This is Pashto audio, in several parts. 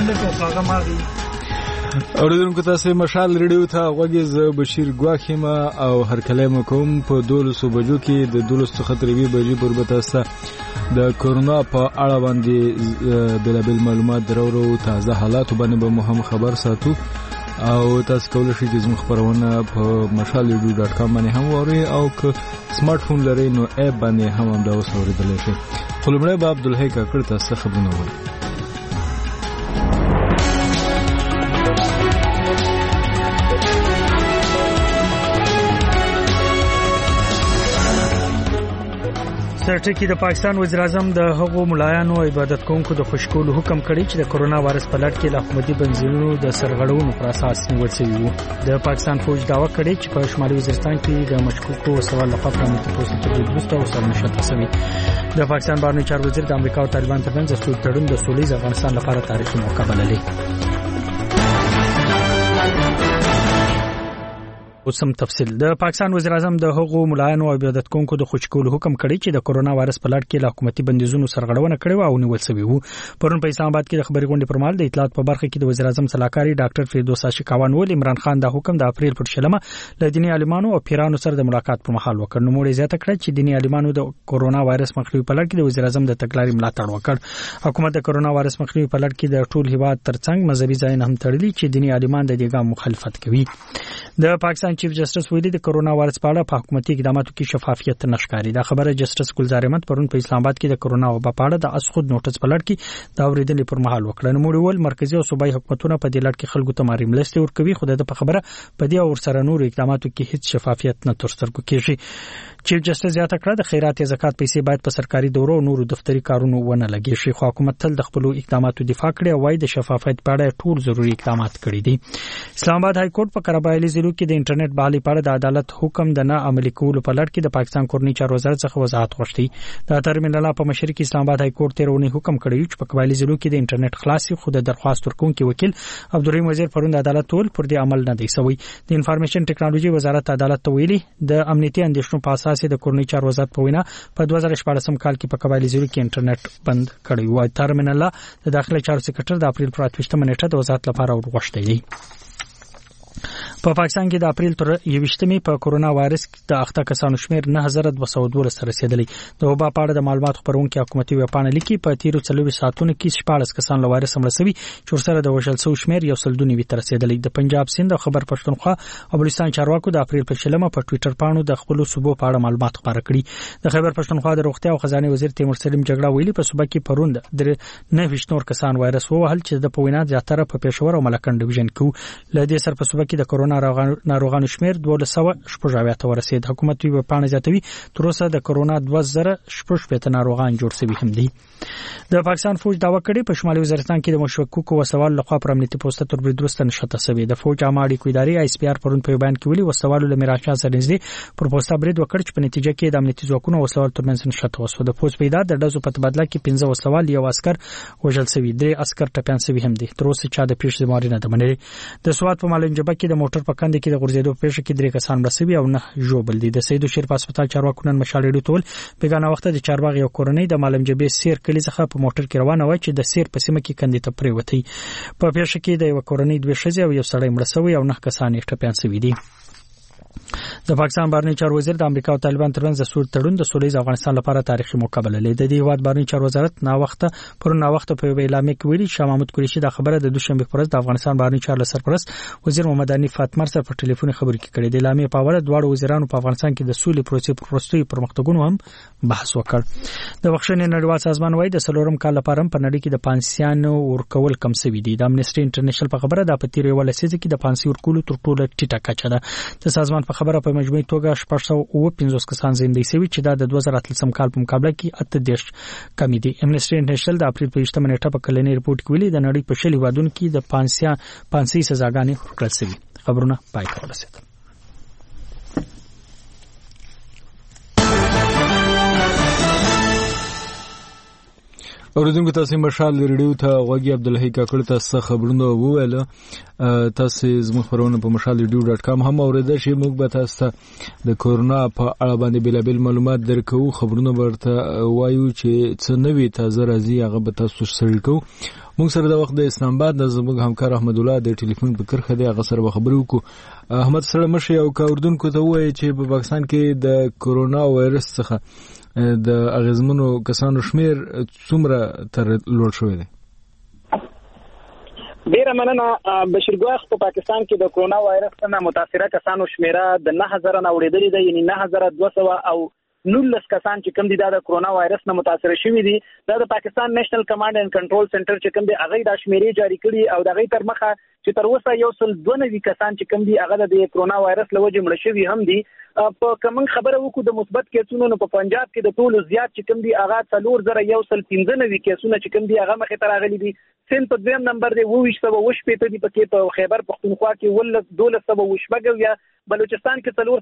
منډه کو هغه ماغي اوریدونکو تاسو مشال ریډیو ته غوږی ز بشیر ګواخیم او هر کلمه کوم په 12 بجو کې د 12:03 بجې پر بتاسه د کورونا په اړه باندې بلابل معلومات درورو تازه حالات باندې به مهم خبر ساتو او تاسو کولای شئ چې زموږ خبرونه په mashalradio.com باندې هم واورئ او که سمارټ فون لرئ نو اپ باندې هم دا اوریدلای شئ. خلمړی به عبدالحی کاکړ تاسو خبرونه وایي. سرټکی د پاکستان وزیر اعظم د هغو ملایانو او عبادت کوونکو د خوشکولو حکم کړی چې د کورونا وایرس په لړ کې د حکومتي بنځونو د سرغړونو پر اساس نیول شوی وو. د پاکستان فوج دعوا کړې چې په شمالي وزیرستان کې د مشکوکو سوال لپاره پرمختګ پروسې وروسته وسره نشته شوی. د پاکستان بهرنی چارو وزیر د امریکا او طالبان ترمنځ د تړون د سولې افغانستان لپاره تاریخي موقع بللې. اوسم تفصیل د پاکستان وزیر اعظم د هغو ملایانو او عبادت کوونکو د خوشکولو حکم کړی چې د کورونا وایرس په لړ کې د حکومتي بندیزونو سرغړونه کړې او نیول شوی وو. پرون په اسلام آباد کې د خبري غونډې پر مهال د اطلاعات په برخه کې د وزیر اعظم صلاحکاری ډاکټر فردوس اشکاوان ول عمران خان د حکم د اپریل پر 16 ل دینی عالمانو او پیرانو سره د ملاقات پر مهال وکړ. نو موږ زیاته کړ چې دینی عالمانو د کورونا وایرس مخنیوي په لړ کې د وزیر اعظم د تګلارې ملاتړ وکړ. حکومت د کورونا وایرس مخنیوي په لړ کې د ټول هیواد ترڅنګ مذهبي ځایونه هم تړلي چې دینی عالمان د دې ګام مخالفت کوي. د پاکستان چیف جسټس ویلي د کورونا وایرس په اړه په حکومتي اقداماتو کې شفافیت نشکاري. دا خبره جسټس ګلزار احمد پرون په اسلام آباد کې د کورونا وبا په اړه د اسخود نوټس په لړ کې دا اوریدل پر مهال وکړه. نو موږ ول مرکزی او صوبایي حکومتونه په دې لړ کې خلکو ته ماریم لسته ورکوي خو د په خبره په دې او سره نور اقداماتو کې هیڅ شفافیت نه ترسترګو کیږي. چیف جسټس زیاته کړه د خیرات یا زکات پیسې باید په سرکاري دورو او نورو دفتري کارونو ونه لګي شي. خو حکومت تل د خپل اقداماتو دفاع کړي او وايي د شفافیت په اړه ټول ضروري اقدامات کړي دي. اسلام آباد های کورټ په قربایلی ضلع کې د انټرنیټ بحالي په اړه د عدالت حکم د نه عملي کولو په لړ کې د پاکستان کورنی چارو وزارت څخه وضاحت غوښتي. د ترمنځ الله په مشرقي اسلام آباد های کورټ تیرونی حکم کړی چې په قبایلی ضلع کې د انټرنیټ خلاصي خو د درخواست ورکونکو وکیل عبدالرحیم وزیر پرون د عدالت ټول پر دې عمل نه دی شوی. د انفارمیشن ټیکنالوژي وزارت عدالت ته ویلي د امنیتي اندیشنو په اساس د کورنی چارو وزارت په وینا په 2014 کال کې په قبایلی ضلع کې انټرنیټ بند کړی و. ترمنځ الله د داخلي چارو سکرټر د اپریل پر 28 نیټه د وزارت لپاره ورغښتي دی. په پاکستان کې د اپریل تر 21 په کورونا وایرس د اخته کسانو شمیر 9212 سره رسیدلی. د وبا په اړه د معلومات خبرونکو حکومتي ویبپاڼه لیکي په تیرو 24 ساعتونو کې 14 کسان له وایرس مړ شوي چې سره د وژل شوی شمیر یو سل دونی تر رسیدلی. د پنجاب سند او خبر پښتونخوا او بلوچستان چارواکو د اپریل په 16 په ټوئیټر باندې د خپل صوبو په اړه معلومات خبره کړي. د خبر پښتونخوا د روغتیا او خزانه وزیر تیمور سلیم جګړه ویلي په صوبه کې پروند د 9 نور کسان وایرس ووهل چې د پوینات زیاتره په پېښور او ملکن ډیویژن کې له دې سره په صوبه کې د کورونا ناروغانو شمیر 1200 ته ورسید. حکومت وی په پاڼه زیاتوي تر اوسه د کورونا 2000 ناروغان جوړ شوي هم دي. د پاکستان فوج دعوا کړې په شمالي وزیرستان کې د مشکوکو وسوال لخوا پر امنیتي پوسټ تر برید وروسته نشته شوی. د فوج عامه اړیکو ادارې آی اس پی آر پرون په بیان کې ویلي وسوالو له میراشا سره نږدې پر پوسټ برید وکړ چې په نتیجه کې د امنیتي ځواکونو وسوال ترمنځ نشته وسو. د پوسټ پیدا د ډزو په تبادله کې 15 وسوال یو عسكر وژل شوی. 3 عسكر ټپيان شوی هم دي. تر اوسه چا د پیښې زمواري نه دمنلي. د سواد په مالنجبه کې د موټر په کند کې د غورځېدو پیښه کې 3 کسان مړ او نه جوړ دي. د سید شریف هسپتال چارواکو نن مشالېډو ټول بیگانه وخت د چارواغ یو کورنۍ د مالنجبه سیر کلی څخه په موټر کې روانه و چې د سیر په سیمه کې کندې ته پریوتی. په پیښه کې د یو کورنۍ 2 ښځې او یو سړی مړ شوی او 9 کسان یې ټپيان شوي دي. د پاکستان بهرنی چارو وزیر د امریکا او طالبان ترمنځ د سولې تړون د سولې افغانستان لپاره تاریخي موقع بللې. د دې هیواد بهرنی چارو وزارت نا وخت په اعلامیه کې ویلي شاه محمود قریشي د خبره د دوشنبه پر ورځ د افغانستان بهرنی چارو سرپرست وزیر محمد علي فاطمه سره په ټلیفون خبرې کړې. د اعلامیه په اړه دواړو وزیرانو په افغانستان کې د سولې پروسې پر وروستي پرمختګونو هم بحث وکړ. د بخښنې نړیوال سازمان وايي د سلورم کال لپاره په نړۍ کې د پانسیانو ورکول کم شوي دي. د امنیسټي انټرنیشنل په خبره د پتیری ول لسیزه کې د پانسی ورکول تر ټولو ټیټه کچه ده. د سازمان په خبره په مجموعي توګه 450 کسان زندګي شوي چې دا د 2013 کال په مقابله کې 8 کم دي. امنیسټي انټرنیشنل د اپریل په 28 نیټه په کلنی رپورت کې ویلي د نړۍ په شلي هیوادونو کې د پانسي سزاګانې ورکړل شوي. خبرونه پای ته ورسېدل. اوریدونکو تاسو مشال ریډیو ته غوږی عبدالحی کاکړ تاسو خبرونه وویل. تاسو زموږ خبرونه په mashalradio.com هم اوریدل شئ. موږ به تاسو د کورونا په اړه باندې بلابل معلومات درکو. خبرونه ورته وایو چې څه نوي تازه راځي هغه به تاسو سره کوو. موږ سره د وخت د اسلام آباد د زموږ همکار احمد الله د ټلیفون په کرخه دی هغه سره خبرو وکړو. احمد سره مشه او اوریدونکو ته وایي چې په پاکستان کې د کورونا وایرس څخه د اغیزمنو کسانو شمیر څومره تر لوړ شوی دی؟ ډیره مننه. بشیر ګواخ په پاکستان کې د کورونا وایرس څخه متاثره کسانو شمیره د 9000 نه وړېدلې ده، یعنی 9200 او 19 کسان چې کوم دي دا د کورونا وایرس نه متاثر شوي دي. دا د پاکستان نېشنل کمانډ اینڈ کنټرول سنټر چې کوم دی هغه د شمیرې جاری کړي او دغه تر مخه چې تر اوسه 192 کسان چې کوم دي هغه د کورونا وایرس لوجه مړ شوي هم دي. په کوم خبره وکړو د مثبت کیسونو نو په پنجاب کې د ټولو زیات چې کوم دي هغه 4115 کیسونه چې کوم دي هغه مخې ته راغلي دي. سند په دویم نمبر دی 22 دي پکې په خیبر پختونخوا کې 1212 یا بلوچستان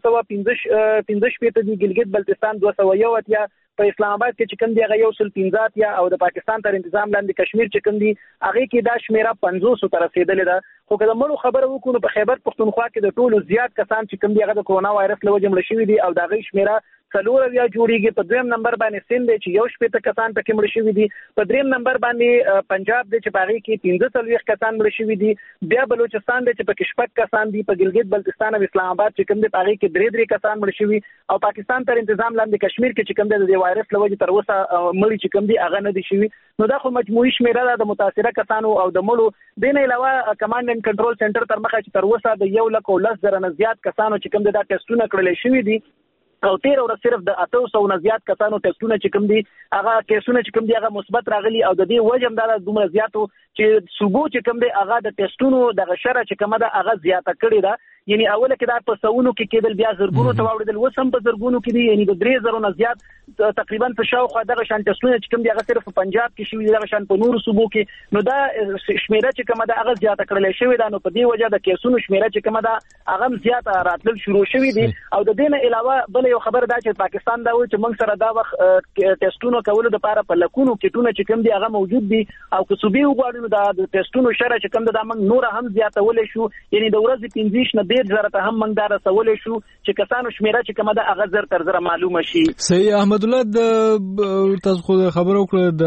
کې 415 دي، ګلګت بلتستان 201 په اسلام آباد کې چې کوم دی هغه 115 او د پاکستان تر تنظیم لاندې کشمیر چې کوم دی هغه کې دا شمیره 500 تر رسیدلې ده. خو که د مړو خبره وکړو په خیبر پختونخوا کې د ټولو زیات کسان چې کوم دی هغه د کورونا وایرس له وجې مړ شوي دي او دا غي شمیره 4 جوړیږي. په دویم نمبر باندې سند دی چې 1 کسان پکې مړ شوي دي. په دریم نمبر باندې پنجاب دی چې باغی کې 15 کسان مړ شوي دي. بیا بلوچستان دی چې پکې 6 کسان دي. په ګلګت بلتستان او اسلام آباد چې کوم دی باغی کې 3 کسان مړ شوي او پاکستان تر تنظیم لاندې کشمیر کې چې کوم دی د وایرس له وجې تر اوسه مړي چې کوم دی هغه نه دي شوي. نو دا خو مجموعي شمیره ده د متاثره کسانو او د مړو. دین علاوه کمانډ اینڈ کنټرول سنټر تر مخه چې تر اوسه د 1,10,000 نه زیات کسانو چې کوم دی دا ټیسټونه کړل شوي دي او 13 ورځې صرف د 800 نه زیات کسانو ټیسټونه چې کوم دي هغه کیسونه چې کوم دي هغه مثبت راغلي او د دې وجه هم دا دومره زیاتو چې صوبو چې کوم دی هغه د ټیسټونو د غشره چې کومه ده هغه زیاته کړې ده. یعنی اوله کې دا په سونو کې کېدل بیا زرګونو ته واوړېدل، اوس هم په زرګونو کې دي. یعنی د 3000 نه زیات تقریبا په شاوخوا دغه شان ټیسټونه چې کوم دي هغه صرف په پنجاب کې شوي دغه شان په نورو صوبو کې. نو دا شمیره چې کومه ده هغه زیاته کړل شوې ده. نو په دې وجه د کیسونو شمیره چې کومه ده هغه زیاته راتلل شروع شوې دي. او د دې نه علاوه بل یو خبر دا چې پاکستان دا و چې موږ سره دا وخت ټیسټونو کولو لپاره په لکونو کټونه چې کوم دي هغه موجود دي او که صوبې وغواړو دا د ټیسټونو شره چې کوم دا موږ نور هم زیاتولې شو. یعنی د ورځې 15 نه 1.5 ته هم موږ دا رسولې شو چې کسانو شمیره چې کومه ده هغه زر تر زر معلومه شي. صحیح. احمد الله د تاسو خو خبرو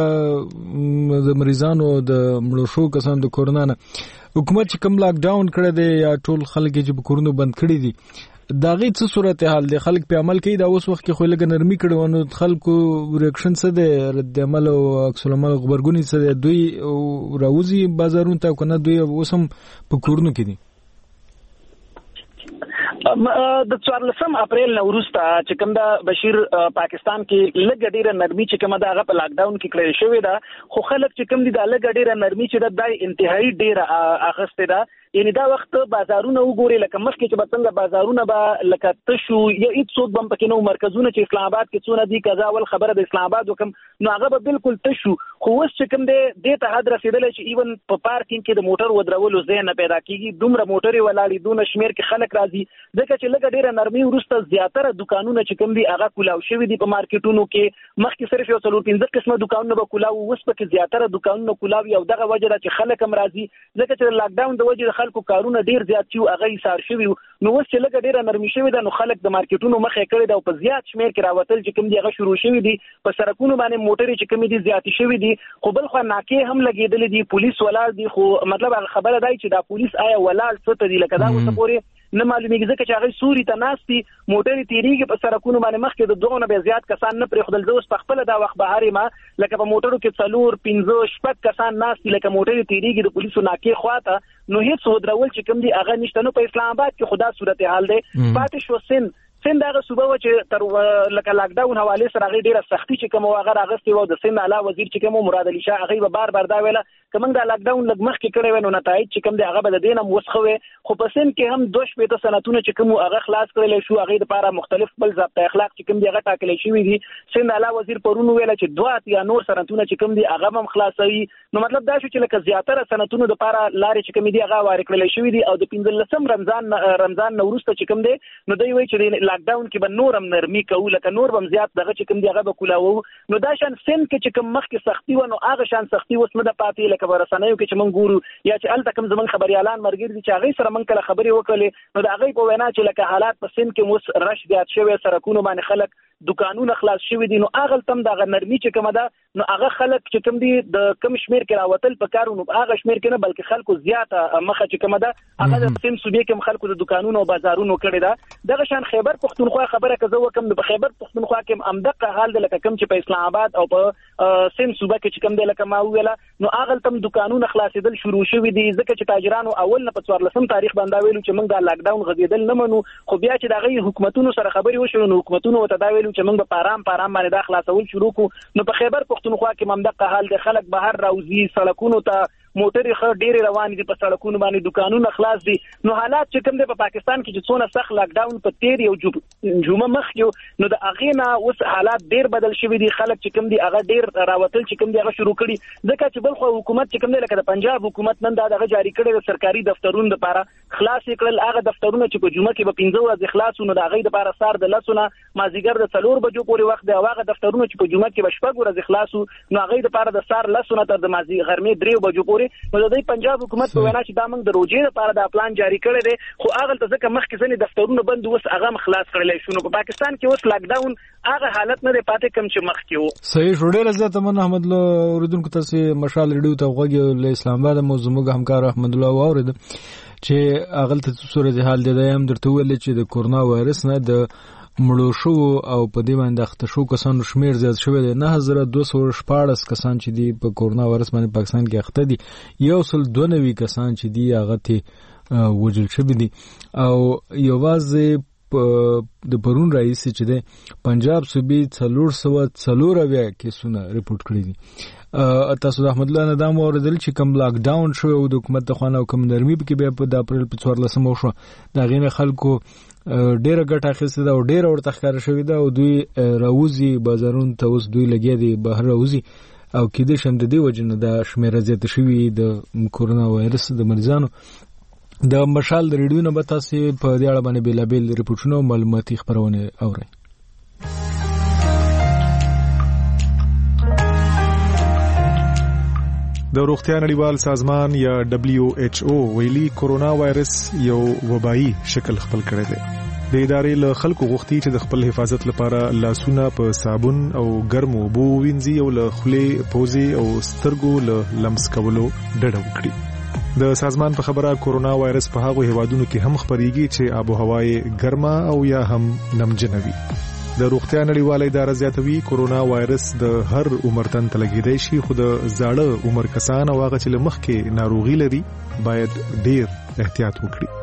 کړه د مریضانو د مړو شو کسانو د کورونا نه حکومت چې کوم لاک ډاون کړی دی یا ټول خلک چې په کورونو بند کړی دي دا غي څه صورتحال دی؟ خلک په عمل کوي دا اوس وخت کې خو لګ نرمي کړو نو خلکو ریاکشن څه دی؟ رد عمل او عکس العمل خبرګونی څه دی؟ دوی راوځي بازارونو ته کنه دوی اوس هم په کورونو کې دي؟ د 14 اپریل نه وروسته چې کوم دا بشیر پاکستان کې لږ ډیره نرمي چې کومه دا هغه په لاک ډاون کې کړی شوې ده. خو خلک چې کوم دي دا لږ ډیره نرمي چې دا انتهایی ډیره اخسته ده. یعنی دا وخت بازارونه وګوري لکه مخکې چې څنګه بازارونه به لکه تشو یا هیڅ څوک بم پکې نو مرکزونه چې اسلام آباد کې څونه دي کذا ول خبره د اسلام آباد وکم نو هغه به بالکل تشو. خو اوس چې کوم دې ته حد رسیدل چې ایون په پارکینګ کې د موټر ودرولو ځای نه پیدا کیږي. دومره موټرې ولاړې دونه شمیر کې خلک راځي ځکه چې لږ ډیره نرمي ورسته زیاتره دکانونه چې کوم دي هغه کولاو شوي دي په مارکیټونو کې. مخکې صرف یو څلور 15 قسمه دکانونه به کولاو، اوس پکې زیاتره دکانونه کولاوي او دغه وجه چې خلک هم راځي ځکه چې لاک ډاون د وجه خلکو کارونه ډیر زیات چې هغه سار شوی. نو اوس چې لږ ډیره نرمي شوی ده نو خلک د مارکیټونو مخې کړي دا او په زیات شمیر کې راوتل چې کوم دی هغه شروع شوی دي. په سړکونو باندې موټرې چې کوم دي زیات شوی دي. خو بل خو ناکې هم لګیدل دي، پولیس ولاړ دي. خو مطلب هغه خبره دی چې دا پولیس آیا ولاړ څه ته دي لکه دا اوس پورې نه معلومیږي ځکه چې هغه سوري ته ناستي موټرې تیریږي په سړکونو باندې مخکې د دوه نه به زیات کسان نه پرې خدل. زوس په خپل دا وخت بهاري ما لکه په موټرو کې 4-5 کسان ناستي لکه موټرې تیریږي د پولیسو ناکې خواته. نو هیڅ ودرول چې کوم دی هغه نشته. نو په اسلام آباد کې خدا صورتحال دی پاتې شو. سند هغه صوبه و چې تر لکه لاک ډاون حواله سره هغه ډیره سختي چې کوم هغه راغستې و د سند اعلی وزیر چې کوم مراد علي شاه هغه به بار دا ویله کوم دا لاک ډاون لګ مخ کې کړي ونه نتایج چې کوم دی هغه به د دینه موسخوي. خو په سند کې هم 2 سنتونه چې کوم هغه خلاص کړل شو هغه لپاره مختلف بل ضابط اخلاق چې کوم دی هغه ټاکل شوی دي. سند اعلی وزیر پرونو ویله چې 2 یا نور سنتونه چې کوم دی هغه هم خلاصوي. نو مطلب دا شو چې لکه زیاتره سنتونه د لپاره لارې چې کوم دی هغه وارکړل شوی دي او د 15 رمضان نوروز ته چې کوم دی نو دوی وایي چې لاک ډاون کې به نورم نرمي کوو لکه نور بم زیات دغه چې کوم دی هغه به کولاوو نو دا شان سن کې چې کوم مخکې سختي و نو هغه شان سختي اوس نه د پاتې لکه ورسنیو کې چې مونږ ګورو یا چې الته کوم زمون خبريالان مرګر دي چې هغه سره مونږ کله خبري وکړلې نو دا هغه په وینا چې لکه حالات په سن کې اوس رش زیات شوی سرکونو باندې خلک دکانونه خلاص شوی دي نو هغه تم د نرمي چې کومه ده نو هغه خلک چې کوم دي د کم شمیر کې راوتل په کارو نو هغه شمیر کې نه بلکې خلکو زیاته مخه چې کومه ده هغه د سن صوبې کې خلکو د دکانونو او بازارونو کړي ده دغه شان خیبر پختونخوا خبره کوي وکم د خیبر پختونخوا کې امدقه حال د لکه کم چې په اسلام آباد او په سن صوبه کې چې کوم دی لکه ما ویله نو هغه تم دکانونه خلاصېدل شروع شوي دي ځکه چې تاجرانو اول نه په 14 تاریخ باندې ویلو چې موږ د لاک ډاون غږیدل نه منو خو بیا چې دغه حکومتونو سره خبري وشو نو حکومتونو ته دا ویلو چې موږ په آرام باندې د خلاصول شروع کو نو په خیبر پختونخوا کې ممدقه حال د خلک بهر راوځي سړکونو ته موټرې خو ډېر روان دي په سړکونو باندې دکانونه خلاص دي نو حالات چې کوم دي په پاکستان کې چې څونه سخت لاک ډاون په تیر یو جمعه مخکې نو د هغې نه اوس حالات ډېر بدل شوي دي خلک چې کوم دي هغه ډېر راوتل چې کوم دي هغه شروع کړي ځکه چې بل خو حکومت چې کوم دی لکه د پنجاب حکومت نن دا دغه جاری کړی د سرکاري دفترونو لپاره خلاص کړل هغه دفترونه چې په جمعه کې به 15 ورځې خلاص نو د هغې لپاره سار د لسونه مازیګر د 4 بجو پورې وخت دی هغه دفترونه چې په جمعه کې به 6 ورځې خلاص نو هغې لپاره د سار لسونه تر د مازیګر غرمې 3 بجو پورې نو د پنجاب حکومت په وینا چې دا موږ د روجې لپاره دا پلان جاری کړی دی خو هغه ته ځکه مخکې ځنې دفترونه بند اوس هغه خلاص کړلی شو نو په پاکستان کې اوس لاک ډاون هغه حالت نه دی پاتې کوم چې مخکې و صحیح شو ډېره زیاته مننه احمد الله اوریدونکو تاسې مشال ریډیو ته غوږ له اسلام آباد مو زموږ همکار احمد الله واورید چې هغه ته صورت حال دی هم درته ویل چې د کورونا وایرس نه د مړو شو او په دې باندې اخته شو کسانو شمیر زیات شوی دی 9214 کسان چې دی په کورونا وایرس باندې پاکستان کې اخته دي 192 کسان چې دی هغه ته وجل شوی دي او یوازې د پرون رئیس چې دی پنجاب صوبې 440 کیسونه ریپورت کړی دي تاسو د احمد الله نه دا اوریدل چې کوم لاک ډاون شو او د حکومت د خوانه او کوم نرمي په کې بیا په اپریل په 14 شو دا غینه خلکو ډیره ګټه اخیسته او ډیره ورته ښکار شوې ده او دوی راوځي بازارونو ته اوس دوی لګیا دي بهر راوځي او کېدای شي د دې وجه نه د شمیره زیاته شوې د کورونا وایرس د مریضانو د مشال د ریډیو نه به تاسې په دې اړه باندې بېلابېل ریپورټونه او معلوماتي خپرونې اورئ د روغتیا نړیوال سازمان یا WHO ویلي کورونا وایرس یو وبایي شکل خپل کړی دی د ادارې له خلکو غوښتي چې د خپل حفاظت لپاره لاسونه په صابون او ګرمو اوبو وینځي او له خولې پوزې او سترګو له لمس کولو ډډه وکړي د سازمان په خبره کورونا وایرس په هغو هیوادونو کې هم خپریږي چې آب و هوا یې ګرمه او یا هم نمجنه وي د روغتیا نړیواله اداره زیاتوي کورونا وایرس د هر عمر تن ته لګیدای شي خو د زاړه عمر کسان او هغه چې له مخکې ناروغي لري باید ډیر احتیاط وکړي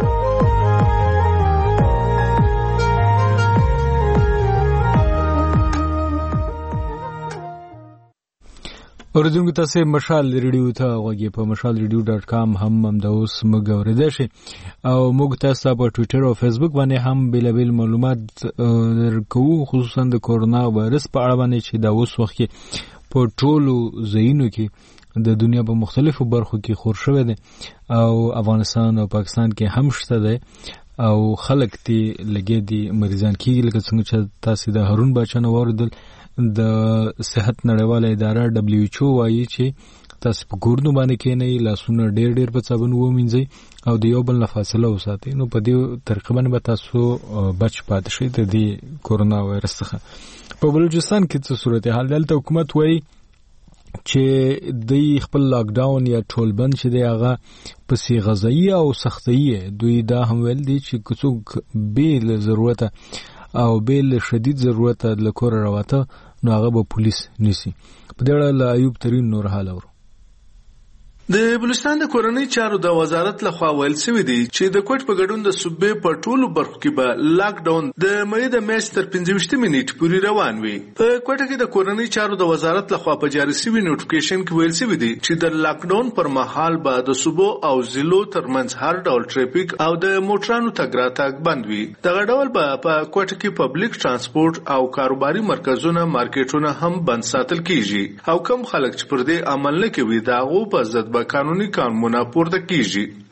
اوریدونکو تاسو مشال ریډیو ته غوږی په mashalradio.com هم د اوس موږ اوریدل شي او موږ تاسو په ټوئیټر او فیسبوک باندې هم بیلابل معلومات درکو خصوصا د کورونا وایرس په اړه باندې چې دا اوس وخت کې په ټولو ځایونو کې د دنیا په مختلفو برخو کې خور شوی دی او افغانستان او پاکستان کې هم شته دی او خلک تی لګي دي مریضان کېږي لکه څنګه چې تاسو د هارون باچا نو اوریدل د صحت نړیواله اداره WHO وايي چې تاسو په کورونو باندې کې نه لاسونه ډېر په صابون ومینځئ او د یو بل نه فاصله وساتئ نو په دې طریقه باندې به تاسو بچ پاتې شئ د دې کورونا وایرس څخه په بلوچستان کې څه صورتحال دلته حکومت وايي چې د خپل لاک ډاون یا ټول بند چې دی هغه پسې غذایی او سختي دوی دا هم ویل دي چې څوک بیل ضرورت او بیل شدید ضرورت د کور راوته نو هغه به پولیس نیسي په دې اړه له ایوب ترین نور حال اورو د بلوچستان د کورنۍ چارو د وزارت لخوا ویل شوی دی چې د کوټ په ګډون د صوبې په ټولو برخو کې به لاک ډاون د مې د میاشتې تر 15 نیټې پورې روان وي په کوټه کې د کورنۍ چارو د وزارت لخوا په جاری شوی نوټیفیکیشن کې ویل شوی دی چې د لاک ډاون پر مهال به د صوبو او ضلعو ترمنځ هر ډول ټریفیک او د موټرانو تګ راتګ بند وي دغه ډول به په کوټه کې پبلک ترانسپورت او کاروباري مرکزونه مارکیټونه هم بند ساتل کیږي او کم خلک چې پر دې عمل نه کوي دا غو په ضد قانوني قانون پورته کیږي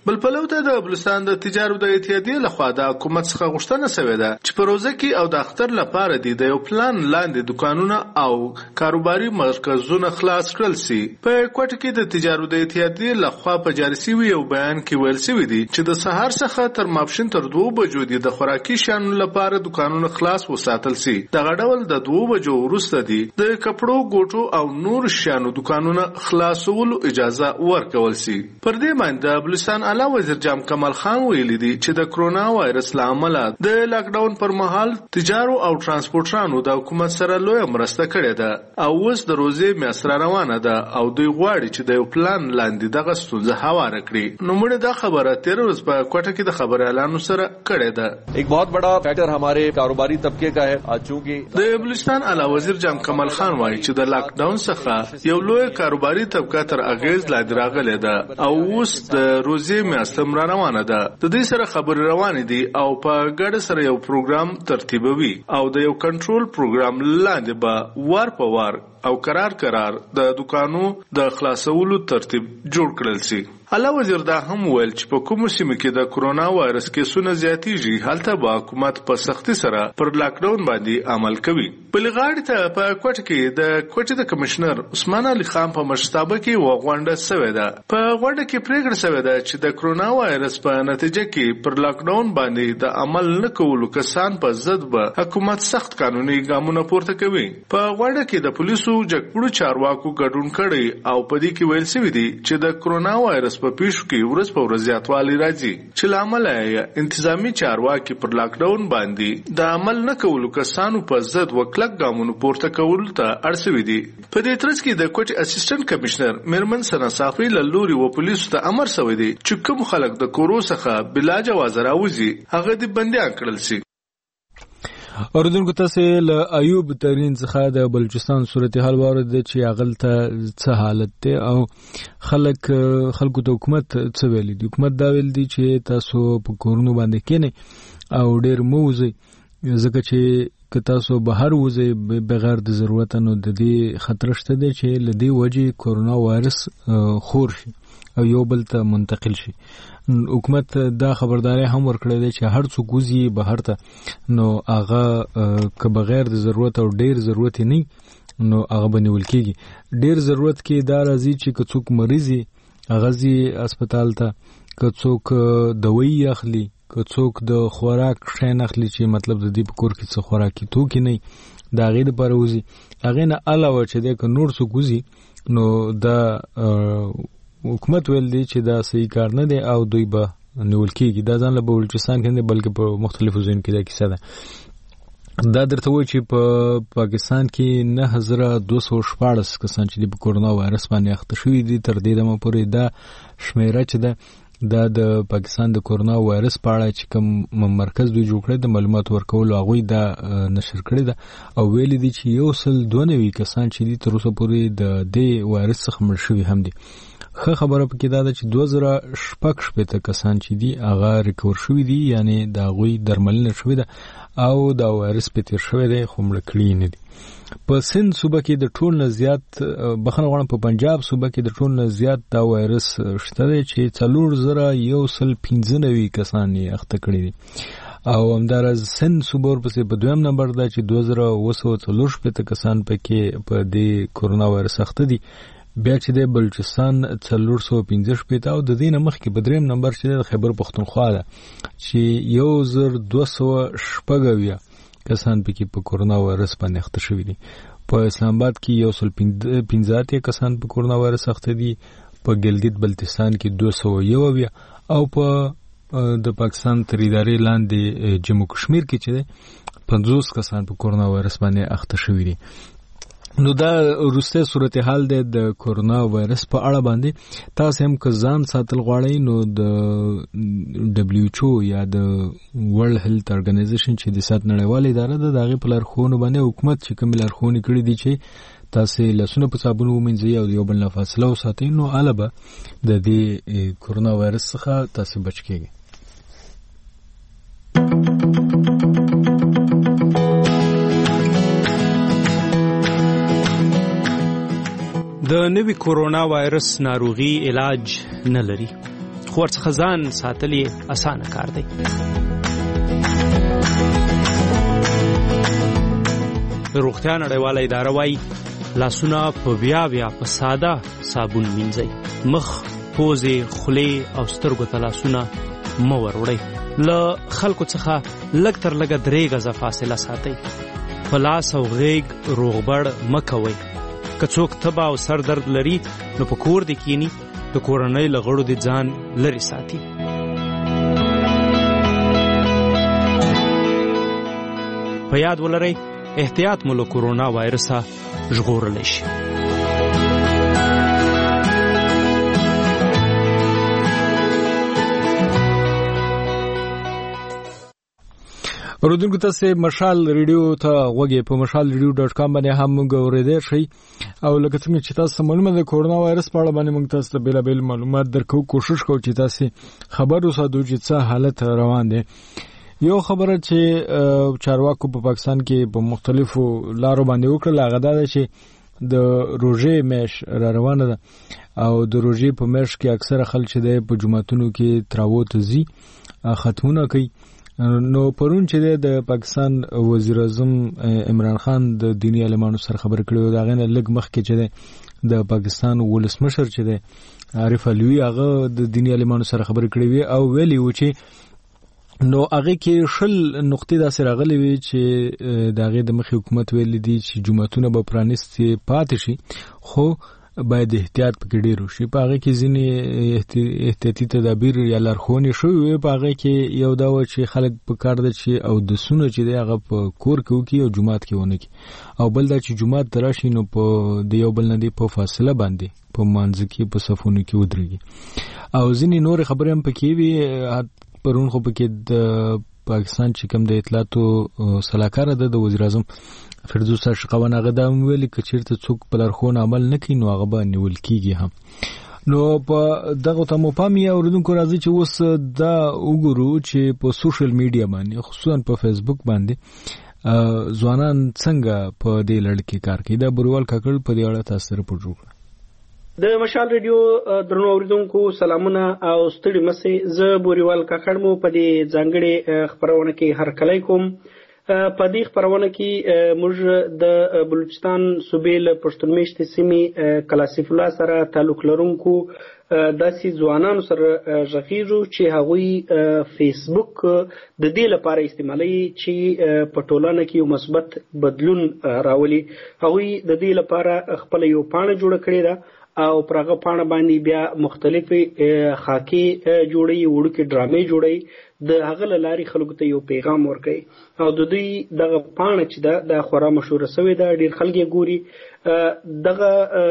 بل پلو ته د بلوچستان د تجارت د اتحادیې لخوا د حکومت څخه غوښتنه شوې ده چې په روزه کې او د اختر لپاره د یو پلان لاندې دکانونه او کاروباري مرکزونه خلاص کړل شي. په کوټه کې د تجارت د اتحادیې لخوا په جاري شوی یو بیان کې ویل شوی دی چې د سهار څخه تر ماپښین تر 2 بجو د خوراکي شیانو لپاره دکانونه خلاص وساتل شي. دغه ډول د 2 بجو وروسته د کپړو ګوټو او نور شیانو دکانونه خلاصولو اجازه ورکول شي. پر دې باندې د بلوچستان اعلی وزیر جام کمال خان ویلي دی چې د کرونا وایرس له امله د لاک ډاون پر مهال تجارو او ترانسپورټرانو د حکومت سره لوی مرسته کړې ده او اوس د روزې میاشت روانه ده او دوی غواړي چې د یو پلان لاندې دغه ستونزه هواره کړي. نو موږ دا خبره 13 ورځې په کوټه کې د خبر اعلان سره کړې ده. एक बहुत बड़ा फैक्टर हमारे कारोबारी तबके का है आज चूंकि د بلوچستان اعلی وزیر جام کمال خان وایي چې د لاک ډاون څخه یو لوی کاروباري طبقه تر اغیز لاندې راغلی ده او اوس د روزې میاشت روانه ده. د دې سره خبرې روانې دي او په ګډه سره یو پروګرام ترتیبوي او د یو کنټرول پروګرام لاندې به وار په وار او قرار د دکانو د خلاصولو ترتیب جوړ کړل شي. اعلی وزیر دا هم ویل چې په کومو سیمو کې د کرونا وایرس کیسونه زیاتېږي هلته به حکومت په سختي سره پر لاک ډاون باندې عمل کوي. بلې غاړې ته په کوټه کې د کوټې د کمشنر عثمان علي خان په مشرتابه کې وغونډه شوې ده. په غونډه کې پریکړه شوې ده چې د کرونا وایرس په نتیجه کې پر لاک ډاون باندې د عمل نه کولو کسان په ضد به حکومت سخت قانوني ګامونه پورته کوي. په غونډه کې د پولیسو جګپړو چارواکو ګډون کړي او په دې کې ویل شوی دی چې د کرونا وایرس په پیښو کې ورځ په ورځ زیاتوالی راځي چې لامل یې انتظامی چارواکي پر لاک ډاون باندې د عمل نه کولو کسانو په ضد وکلک ګامونه پورته کولو ته اړ شوی دی. په دې ترڅ کې د کوټې اسسټنټ کمشنر میرمن سنا صافی له لوري و پولیسو ته امر شوی دی چې کوم خلک د کورو څخه بلا جواز راوځي هغه د بندیان کړل شي. اوردونکو تاسو له ایوب ترین څخه د بلوچستان صورتحال وارد چې اغلته څه حالت ته او خلکو ته حکومت څه ویلي دی. حکومت دا ویل دی چې تاسو په کورونو باندې کېنه او ډیر موزي ځکه چې که تاسو بهر وځئ بغیر د ضرورت نو د دې خطر شته دی چې له دې وجې کرونا وایرس خور شي او یو بل ته منتقل شي. حکومت دا خبرداري هم ورکړې ده چې هر څوک وزي بهر ته نو هغه که بغیر د ضرورت او ډیر ضرورت نه نو هغه بنول کېږي. ډیر ضرورت کې دا راځي چې که څوک مریضي هغه زی هسپتال ته، که څوک دوايي اخلي، که څوک د خوراک شی نه اخلي چې مطلب د دې په کور کې څه خوراکي توکي نه دا هغې دپاره وځي. هغې نه علاوه چې دی که نور څوک وځي نو دا حکومت ویل دی چې دا صحیح کار نه دی او دوی به نیول کېږي. دا ځان له بلوچستان کې نه بلکې په مختلفو ځایونو کې دا کیسه ده. دا درته وایي چې په پاکستان کې 9214 کسان چې په کرونا وایرس باندې اخته شوي دي. تر دې دمه پورې دا شمیره چې ده دا د پاکستان د کرونا وایرس په اړه چې کوم مرکز دوی جوړ کړی د معلوماتو ورکولو هغوی دا نشر کړی ده او ویلي دي چې 192 کسان چې دي تر اوسه پورې د دې وایرس څخه مړ شوي هم دي. ښه خبره پکې دا ده چې 2016 کسان چې دي هغه ریکور شوي دي، یعنی د هغوی درملنه شوې ده او دا وایرس پې تېر شوی دی خو مړه کړي نه دي. په سند صوبه کې د ټول نه زیات بخښنه غواړم په پنجاب صوبه کې د ټول نه زیات دا وایرس شته دی چې 4195 کسان یې اخته کړي دي او همداراز سند صوبه ورپسې په دویم نمبر ده چې 2244 کسان پکې په دې کرونا وایرس اخته دي. بیا چې د بلوچستان 415 او د دې نه مخکې په دریم نمبر چې د خیبر پښتونخوا ده چې 1216 کسان پکې په کرونا وایرس باندې اخته شوي دي. په اسلام آباد کې 115 کسان په کرونا وایرس اخته دي، په ګلګت بلتستان کې 201 او په د پاکستان تر ادارې لاندې جموں کشمیر کې چې 50 کسان په کرونا وایرس باندې اخته شوي دي. نو دا وروستی صورتحال دی د کرونا وایرس په اړه باندې. تاسو هم که ځان ساتل غواړئ نو د WHO یا د ورلد هیلث ارګنایزیشن چې د صحت نړیواله اداره ده د هغې په لارښوونو باندې حکومت چې کومې لارښوونې کړي دي چې تاسې لاسونه په صابون ومینځئ او د یو بل نه فاصله وساتئ نو هله به د دې کرونا وایرس څخه تاسې بچ کېږئ. د نوي کرونا وایرس ناروغي علاج نه لري، خو ورڅخه ځان ساتل یې اسانه کار دی. د روغتیا نړیواله اداره وایي لاسونه په بیا په ساده صابون مینځئ. مخ، پوزې، خولې او سترګو ته لاسونه مه وروړئ. له خلکو څخه لږ تر لږه 3 غزه فاصله ساتئ. په لاس او غیږ روغبړ مه کوئ. که څوک تبه او سر درد لري نو په کور دې کینی، د کورنۍ له غړو دې ځان لرې ساتي. په یاد ولرئ احتیاط مو له کورونا وایرسه ژغورلی شي. اوریدونکو تاسو مشال ریډیو ته غوږی په mashalradio.com باندې هم موږ اوریدئ شئ او لکه څنګه چې تاسو معلومه ده کورونا وایرس په اړه باندې موږ تاسو ته بیلابل معلومات درکو. کوشش کوو چې تاسو خبر اوسئ چې څه حالت روان دي. یو خبره چې چارواکو په پاکستان کې په مختلفو لارو باندې وکړه هغه دا چې د روژې میاشت را روانه ده او د روژې په میاشت کې اکثره خلک چې په جمعتونو کې تراوت زی ختمونه کوي. نو پرون چې د پاکستان وزیر اعظم عمران خان د دینی علمانو سره خبرې کړې دا غنه لګ مخ کې چې د پاکستان ولسمشر چې عارف علوی هغه د دینی علمانو سره خبرې کړې وي او ویلي و چې نو هغه کې شل نقطې دا سره غلې وي چې دغه د مخ حکومت ویل دي چې جمعتونه به پرانیستي پاتې شي خو باید احتیاط پکې ډیر وشي. په هغه کې ځینې احتیاطي تدابیر یا لارښوونې شوې. په هغه کې یو دا و چې خلک په کار دي چې او د سونه چې هغه په کور کې وکړي او جمعات کې ونه کړي او بل دا چې جمعات دراشي نو په د یو بل نه دی په فاصله باندې په مانځ کې په صفونو کې ودرېږي او ځینې نور خبرې هم پکې وي. پرون خو پکې د پاکستان چې کوم د اطلاعاتو صلاحکار د وزیر اعظم فردوس اشقوان هغه دا ویل چې چیرته څوک په لارښوونه عمل نه کوي نو هغه به نیول کیږي هم. نو په دغه ته مو پام یا اوریدونکو راځي چې اوس دا وګورو چې په سوشل میډیا باندې خصوصا په فیسبوک باندې ځوانان څنګه په دې لړ کې کار کوي. دا بروال کاکړ په دې اړه تاسو راپور جوړ کړ. د مشال ریډیو درنو اوریدونکو سلامونه او ستړي مسئ. زه بوریوال کاکړ مو په دې ځانګړي خبرونه کې هرکلی کوم. په دې خبرونه کې موږ د بلوچستان صوبې له پښتون میشتې سیمې کلاسیف الله سره تعلق لرونکو داسې ځوانانو سره غږیږو چې هغوی فیسبوک د دې لپاره استعمالوي چې په ټولنه کې یو مثبت بدلون راولي. هغوی د دې لپاره خپل یو پاڼه جوړه کړې ده او پرغه پاڼه باندې بیا مختلفي خاکي جوړي وړوکي ډرامې جوړي د هغه لاري خلکو ته یو پیغام ورکړي او د دوی دغه پاڼه چې د خورا مشهور شوی دا ډیر خلک ګوري. دغه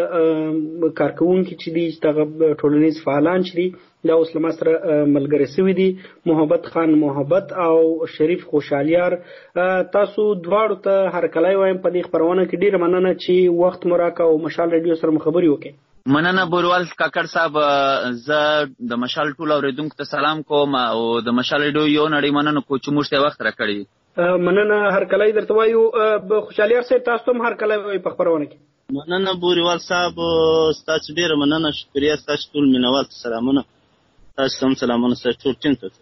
کارکونکي چې دي دغه ټولنیز فعالان چې دي دا اوس له سره ملګری شوی دي محبت خان محبت او شریف خوشالیار. تاسو دواړو ته هرکلی وایم په دې خبرونه کې ډیر مننه چې وخت مو راکړ او مشال ریډیو سره خبرې وکړې. مننه بوروال کاکړ صاحب. زه د مشال ټول اوریدونکو ته سلام کوم او د مشال ریډیو یو نړۍ مننه کوم چې موږ ته وخت راکړی. مننه هرکلی درته وایو. خوشالیار صاحب تاسو هم هرکلی وایي په خبرونه کې. مننه بوریوال صاحب تاسو ډیر مننه شکریه تاسو ټول مینوال سلامونه. تاسو هم سلامونه تاسو ټول ټیم ته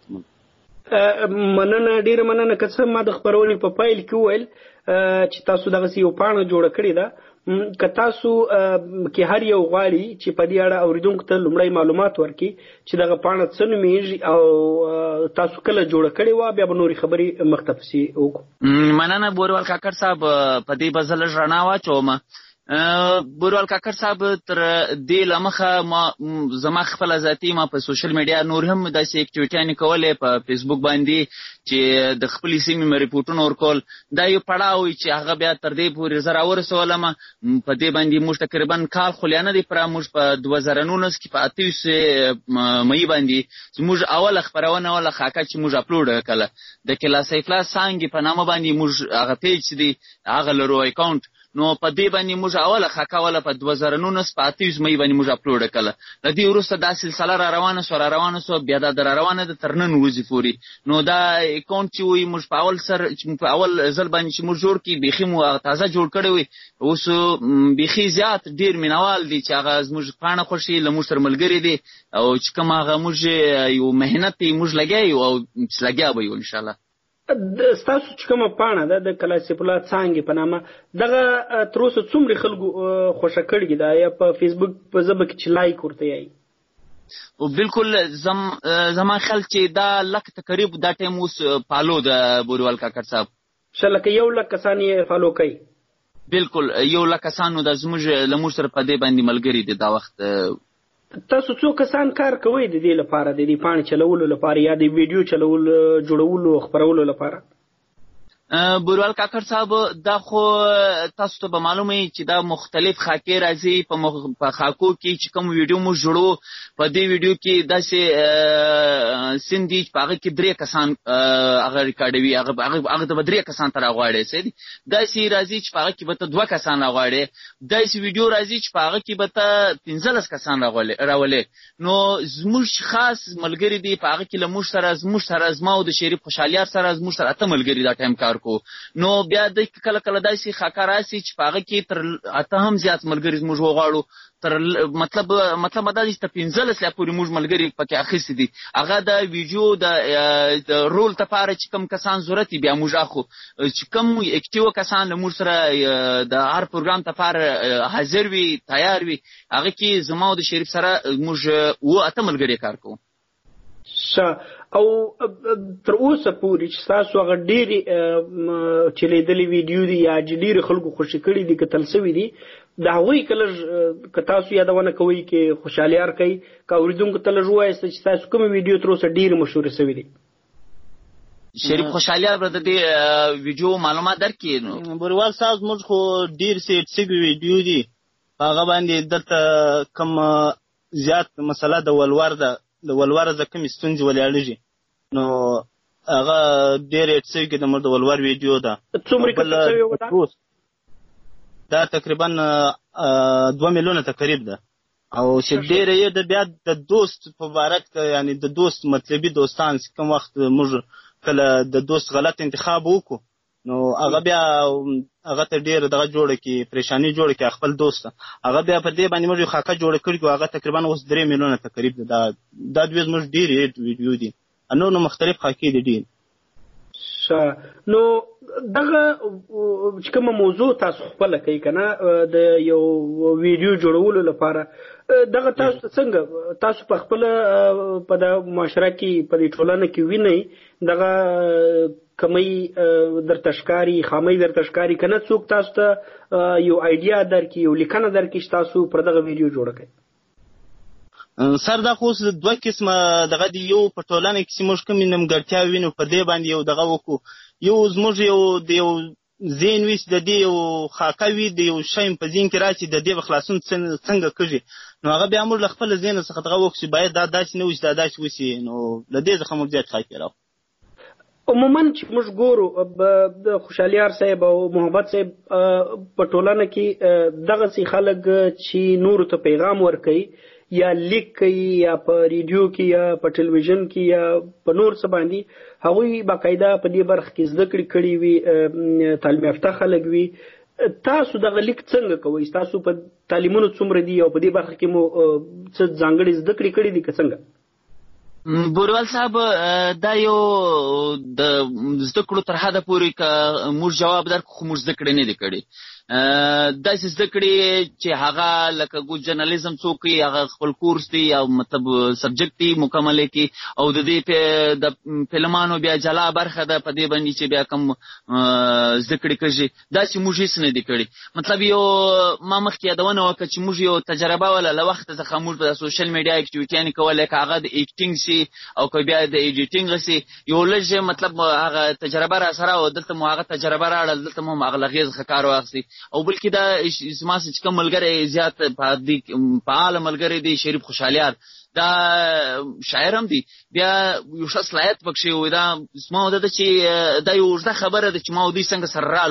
مننه ډیر مننه. که څه ما د خبرونې په پایل کې وویل چې تاسو دغه یو پاڼه جوړه کړې ده که تاسو کې هر یو غواړي چې په دې اړه اوریدونکو ته لومړی معلومات ورکړي چې دغه پاڼه څه نومیږي او تاسو کله جوړه کړې وه بیا به نورې خبرې مختفسي وکړو. مننه بوروال کاکړ صاحب. په دې به زه لږ رڼا واچوم. بوروال کاکړ صاحب تر دې لمخه زما خپل ذاتي ما په سوشل میډیا نور هم داسې اکټیویټیانې کولې په فیسبوک باندې چې د خپلې سیمې مې ریپورټونه ورکول. دا یو پړاو وي چې هغه بیا تر دې پورې زه راورسولم. په دې باندې موږ تقریبا کال خو نه دی پوره. موږ په 2019 کې په 28 مئی باندې موږ اوله خپرونه اوله خاکه چې موږ اپلوډ کړله د کلا سیف الله سانګي په نامه باندې موږ هغه پیج چې دی هغه لرو اکاونټ نو په دې باندې موږ اوله خاکاوله په 2019 په 28 مې باندې موږ اپلوډ کړه. د دې وروسته دا سلسله را روانه سو بیا دا در روانه د ترنن وځي فوري. نو دا اکاونټ چې وي موږ په اول ځل باندې چې موږ جوړ کی بيخي مو تازه جوړ کړی وي. اوس بيخي زیات ډیر مینوال دي چې هغه موږ پانه خوشي لموږ سره ملګری دي او چې کوم هغه موږ یو مهنت موږ لګیو او لګیا به یو ان شاء الله. ستاسو چې کومه پاڼه ده د کلاسیف الله څانګې په نامه دغه تر اوسه څومره خلکو خوښه کړې ده یا په فیسبوک په ژبه کې چې لایک ورته یې؟ او بالکل زما خیال چې دا لک تقریبا دا ټایم اوس فالو د بوریوال کاکړ صاحب شلکه 1 لک کسان یې فالو کوي. بالکل 1 لک کسانو د زموږ لمور سره په دې باندې ملګری دي دا وخت. تاسو څو کسان کار کوئ د دې لپاره د دې پاڼې چلولو لپاره یا د ویډیو چلولو جوړولو خبرولو لپاره؟ بوریوال کاکړ صاحب دا خو تاسو ته به معلومه چې دا مختلف خاکې راځي په خاکو کې چې کوم ویډیو مو جوړو په دې ویډیو کې داسې سندي په هغه کې 3 کسان هغه ریکارډوي هغه ته 3 کسان تر غواړي سي داسې راځي چې په هغه کې به ته 2 کسان راغواړي داسې ویډیو راځي چې په هغه کې به ته 15 کسان راولي. نو زموږ خاص ملګری دی په هغه کې لموږ سره زما او د شریف خوشحالیار سره زموږ سره اته ملګری دا ټایم کار کو. نو بیا د کله داسې خاکه راسي چې په هغه کې تر اته هم زیات ملګري موږ وغواړو تر مطلب دا چې ته 15 لا پورې موږ ملګري پکې اخیستي دي. هغه د ویډیو د رول لپاره چې کوم کسان ضرورت بیا موږ اخو چې کوم اکټیو کسان موږ سره د هر پروګرام لپاره حاضر وي تیار وي هغه کې زما او د شریف سره موږ اته ملګري کار کوو. او تر اوسه پورې چې تاسو هغه ډېرې چلیدلې ویډیو دي یا ډېرې خلکو خوشي کړي دي کتل سوي دي د هغوی کله که تاسو یادونه کوئ کې خوشحالیار کوي که اورېدونکو ته لږ ووایاست چې تاسو کومه ویډیو تر اوسه ډېرې مشهورې سوي دي؟ شریف خوشحالیار به د دې ویډیو معلومات درکړي. بوریوال صاحب موږ خو ډېر سیټ سوي ویډیو دي هغه باندې دلته کوم زیات مسله د ولور د کومې ستونزې ولاړېږي نو هغه ډېر ایټ سوي کې د ولور ویډیو ده. څومره کتل سوي وه دا تقریبا 2 میلیونه تقریب ده او چې ډېره یې د بیا د دوست په باره کې یعنی د دوست مطلبي دوستان چې کوم وخت موږ کله د دوست غلط انتخاب وکړو نو هغه بیا هغه ته ډېر دغه جوړه کې پریشانی جوړه کې خپل دوست هغه بیا په دې باندې موږ خاکه جوړه کړو هغه تقریبا اوس 3 میلیونه تقریب ده. دا دوی موږ ډېر ویډیو دي نو مختلف خاکې دي ډېر. نو دغه چې کومه موضوع تاسو خپله کوي که نه د یو ویډیو جوړولو لپاره دغه تاسو څنګه تاسو په خپله په د معاشره کې په دې ټولنه کې وینئ دغه کمی درته ښکاري خامۍ درته ښکاري که نه څوک تاسو ته یو آیډیا درکړي یو لیکنه درکړي چې تاسو پر دغه ویډیو جوړه کړئ؟ سر دا خو 2 قسمه دغه دی یو په ټولنه کې چې موږ کومې نیمګړتیاوې وینو په دې باندې یو دغه وکړو یو زموږ یو ذهن وي چې د دې یو خاکه وي د یو شی په ذهن کې راشي د دې به خلاصون څنګه کېږي نو هغه بیا موږ له خپل ذهن څخه دغه وکړو چې باید دا داسې نه وي چې دا داسې وشي نو له دې څخه موږ زیات خاکې راوړو. عموما چې موږ ګورو د خوشحالیار صاحب او محمد صاحب په ټولنه کې دغسې خلک چې نورو ته پیغام ورکوي یا لیک کوي یا په ریډیو کې یا په ټلویزیون کې یا په نور څه باندې هغوی باقاعده په دې برخه کې زده کړې کړي وي تعلیم یافته خلک وي. تاسو دغه لیک څنګه کوئ؟ تاسو په تعلیمونو څومره دي او په دې برخه کې مو څه ځانګړې زده کړې کړي دي که څنګه؟ بوریوال صاحب دا یو د زده کړو تر حده پورې که موږ جواب درکړو خو موږ زده کړې نه دي کړې داسې زده کړې چې هغه لکه ګو جرنالیزم څوک یې هغه خپل کورس دی او مطلب سبجیکټ دی مکمل کړي او د دې د فلمانو بیا جلا برخه ده په دې باندې چې بیا کوم زده کړې کېږي داسې موږ هېڅ نه دي کړي. مطلب یو ما مخکې یادونه وکړه چې موږ یو تجربه وله له وخته څخه موږ په سوشل میډیا اکټیویټیانې کولې که هغه د ایکټینګ سي او که بیا د ایډیټینګ سي یو لږ مطلب هغه تجربه را سره او دلته مو هغه تجربه راړل دلته مو هغه لغیز کار واخیستي او بلکې دا زما چې کوم ملګری زیات فعال ملګری دی شریف خوشحالیار دا شاعر هم دی بیا یو ښه صلاحیت پکښې وي دا زما ده چې دا یو اوږده خبره ده چې ما او دوی څنګه سره رالو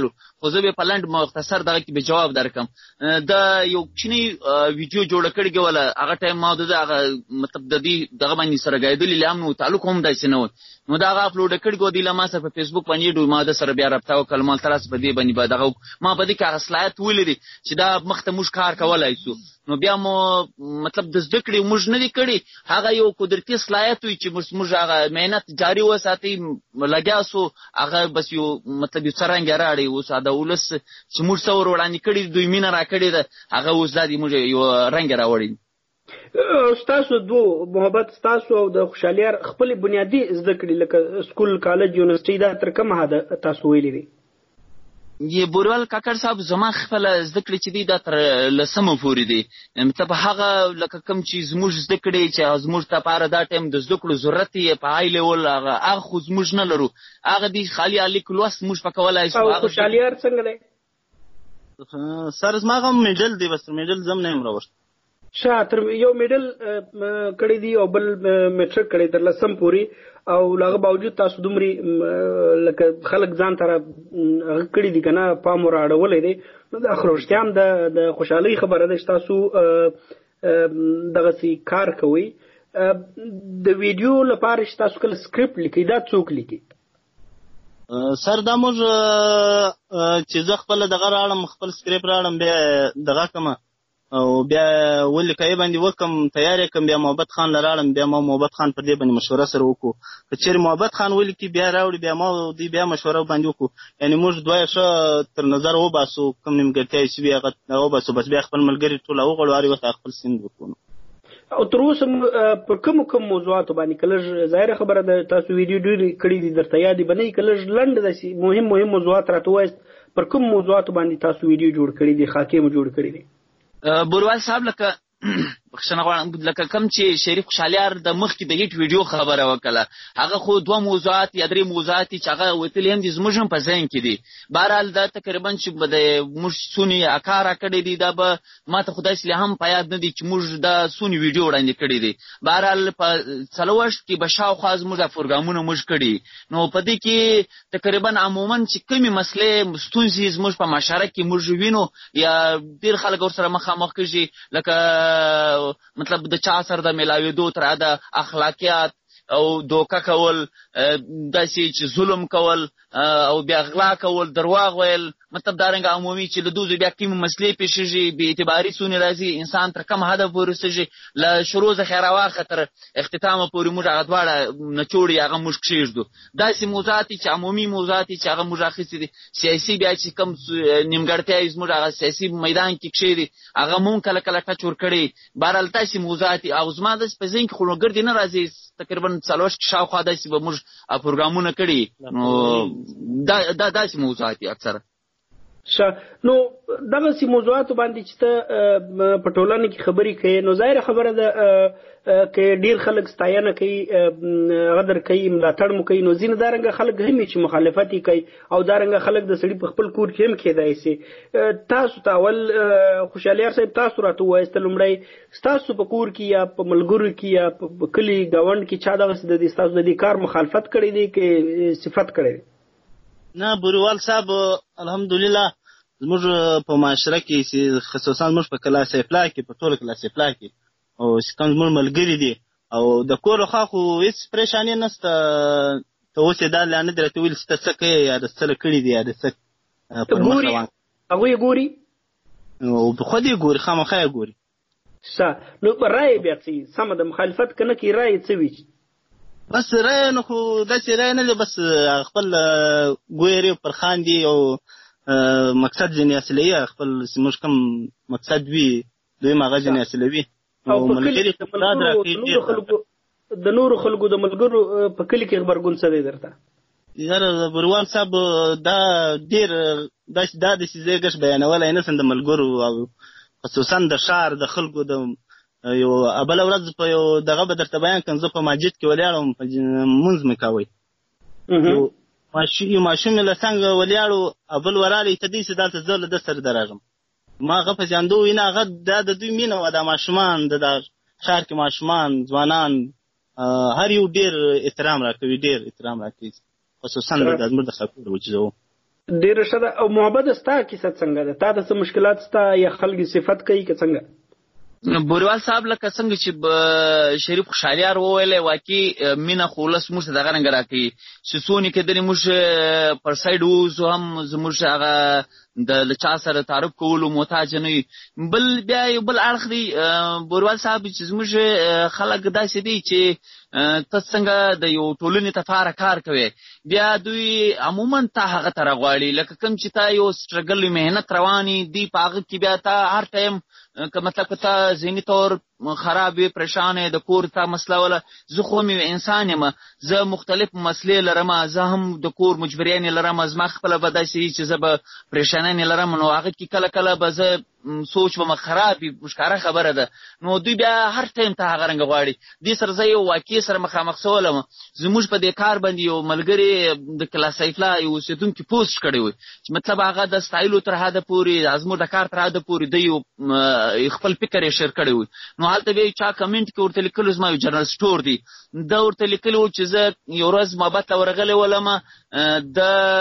خو زه به په لنډ مختصر دغه کې به جواب درکم. د یو کوچنی ویډیو جوړ کړی ولا هغه ټایم ما دغه مطلب د دې دغه باندې سره غایدلی لام نو تعلق هم داسې نه و نو دا هغه اپلوډ کړی ګو دی لمه سره په فیسبوک باندې دوی ما د سره بیا رابطه وکړ مال تراس په دې باندې دغه ما په دې کې اصلاحات ولیدي چې دا مخته موږ کار کولای شو نو بیا مو مطلب د زده کړې موږ نه دی کړی هغه یو قدرتي صلاحیت وي چې موږ هغه مهنت جاری وساتي لګیا سو هغه بس یو مطلب یو څرنګ راړي اوس دا ولس چې موږ څور وړاندې کړي دوی مینه را کړي ده هغه اوس دا دی موږ یو رنګ راوړي. تاسو دوه محبت تاسو او د خوشحالیار خپل بنیادی زده کړې لکه سکول کالج یونیورسيټي دا تر کومه حد تاسو ویلي دي؟ یې بوروال کاکړ صاحب زما خپل زده کړې چې دی دا تر لسمه پورې دی مطلب هغه لکه کوم چې زموږ زده کړې چې زموږ ته پاره دا ټایم د زده کړو ضرورت یې په هاي لیول هغه خو زموږ نه لرو هغه دی خالي الیک لوست موږ په کولای شو. او خوشحالیار څنګه دی؟ سر زما غم میډل دی بس میډل زم نه امروست شاتر یو میډل کړی دی او بل میټریک کړی تر لسم پورې او لاغه باوجود تاسو دومره لکه خلک ځان تر کړی دي کنه پام راړولې دي نو د اخروشتيام د خوشحالي خبره ده چې تاسو دغه سي کار کوي د ویډیو لپاره چې تاسو کله سکرپټ لیکي دا څوک لیکي؟ سر دا موږ چې زه خپل دغه راړم خپل سکرپټ راړم بیا دغه کومه او بیا ولې کای باندې وکم تیار کوم بیا محبت خان لراړم بیا ما محبت خان پر دې باندې مشوره سره وکړو چې محبت خان ولې کی بیا راوړي بیا ما دې بیا مشوره باندې وکړو یعنی موږ دوه ښه تر نظر و باسو کوم نیمګړتیا چې بیا غو باسو بس بیا خپل ملګری ټول وغړو اړ وخت خپل سند وکړو. او تر اوسه پر کوم موضوعات باندې کله ظاهر خبره ده تاسو ویډیو ډېری کړی دي درته یادې بنئ کله لنډ داسې مهم موضوعات راته وایست پر کوم موضوعات باندې تاسو ویډیو جوړ کړی دي خاکې مو جوړ کړی دي؟ بوروال صاحب لکه بخښنه غواړم لکه کوم چې شریف خوشحالیار د مخکې د هیټ ویډیو خبره وکړه هغه خو دوه موضوعات یا درې موضوعات چې هغه وتلي هم دي زموږ هم په ذهن کې دي بهرحال دا تقریبا چې به د موږ څونې اکار کړی دي دا به ما ته خدای سلی هم په یاد نه دي چې موږ دا څونې ویډیو وړاندې کړی دي بهرحال په څلوېښت کې به شاوخوا زموږ دا پروګرامونه موږ کړي نو په دې کې تقریبا عموما چې کومې مسلې ستونزې زموږ په معاشره کې موږ وینو یا ډېر خلک ورسره مخامخ کېږي لکه مطلب د چا سره د ملاویدو تر د اخلاقیات او دوکه کول داسې چې ظلم کول او بیا غلا کول درواغ ویل مطلب دارنګه عمومي چې د دوی بیا کوم مسلې پیښیږي به اعتباري سونی راځي انسان تر کوم هدف ورسېږي ل شروع ذخیره واخه تر اختتام پورې موږ هغه دواړه نچوړي هغه موږ کښېږدو داسې موضوعات چې عمومي موضوعات چې هغه موږ اخیستي دي سیاسي بیا چې کوم نیمګړتیا زموږ هغه سیاسي میدان کې کښېدي هغه مونږ کله کله ټچ ور کړي بهرحال داسې موضوعات او زما داسې په ذهن کې خو نو ګرځي نه راځي تقریبا 40 شاوخوا داسې به موږ پروګرامونه کړي نو دا داسې موضوعات اکثره نو دغه سي موضوعات باندې چې ته په ټولنه کې خبرې کوي نو ظاهر خبره ده کې ډیر خلک ستاینه کوي غدر کوي ملاتړ مو کوي نو ځینې دارنګه خلک هم چې مخالفت کوي او دارنګه خلک د سړي په خپل کور کې هم کېدای شي تاسو ته اول خوشحالیار صاحب تاسو راته وایست لومړی تاسو په کور کې یا په ملګرو کې یا په کلی گاوند کې چا دغه د دې تاسو د دې کار مخالفت کړی دی کې صفت کړی نه بوروال صاحب الحمدلله زموږ په معاشره کې خصوصا زموږ په کلاس اپلا کې په ټول کلاس اپلا کې او څنګه زموږ ملګری دي او د کور خو هیڅ پریشانی نشته ته اوس دا لانه درته ویل ست څه کوي یا د څه کړی دی یا د څه ګوري هغه ګوري او خو دې ګوري خامخا ګوري نو رائے بیا څه سم د مخالفت کنه کې رائے څه وی بس رائے نو خو داسې رائے نه بس خپل ګوري پر خاندي او مقصد ځنې اصلي خپل موږ کوم مقصد وی دوی ماغه ځنې اصلي وی او ملګری د نورو خلکو د ملګرو په کلی کې خبرګون څه دی درته یاره بروان صاحب دا ډیر دا د سیزګش بیانول نه سند ملګرو او خصوصا د شهر د خلکو د یو ابل ورځ په یو دغه به درته بیان کوم زه په مسجد کې ولاړم منځ مې کاوه ماشوم له څنګه ولاړو ابل وراله ته دې سدالته زول د سر دراغم ما غف ځاندو وینا غد د دوی مینه و د ماشومان د شهر کې ماشومان ځوانان هر یو ډیر احترام راکوي خصوصا د زموږ د خلکو وجو ډېر ښه ده. او محبت ستا کیسه څنګه ده؟ تا د څه مشکلات ستا یا خلک صفت کوي که څنګه؟ بوریوال صاحب لکه څنګه چې شریف خوشحالیار وویلی واقعي مینه خو ولس موږ ته دغه رنګه راکوي چې څو نیکېدنې موږ پر سایډ ووځو هم زموږ هغه د چا سره تعارف کولو محتاج نه وي. بل بیا یو بل اړخ دی بوریوال صاحب چې زموږ خلک داسې دي چې ته څنګه د یو ټولنې لپاره کار کوي بیا دوی عموما تا هغه ته راغواړي لکه کوم چې تا یو سټرګل مهنت رواني دی په هغه کې بیا تا هر ټایم که مطلب که تا ذهني طور خراب وي پریشان د کور تا مسله وله زه خو مې انسان یم زه مختلف مسلې لرم زه هم د کور مجبریانې لرم زما خپله به داسې وي چې زه به پریشانانې لرم نو هغه کې کله کله به زه سوچ به مې خراب وي ښکاره خبره ده نو دوی بیا هر ټایم ته هغه رنګه غواړي. دې سره زه یو واقعې سره مخامخ سولم زموږ په دې کار باندې یو ملګري د کلا سیف الله یو اوسېدونکي پوسټ کړی وی چې مطلب هغه د سټایلو تر حده پورې زموږ د کار تر حده پورې د یو خپل فکر یې شیر کړی وی نو هلته بیا چا کمنټ کې ورته لیکلو زما یو جنرال سټور دی دا ورته لیکلي و چې زه یو ورځ محبت ته ورغلی ولم د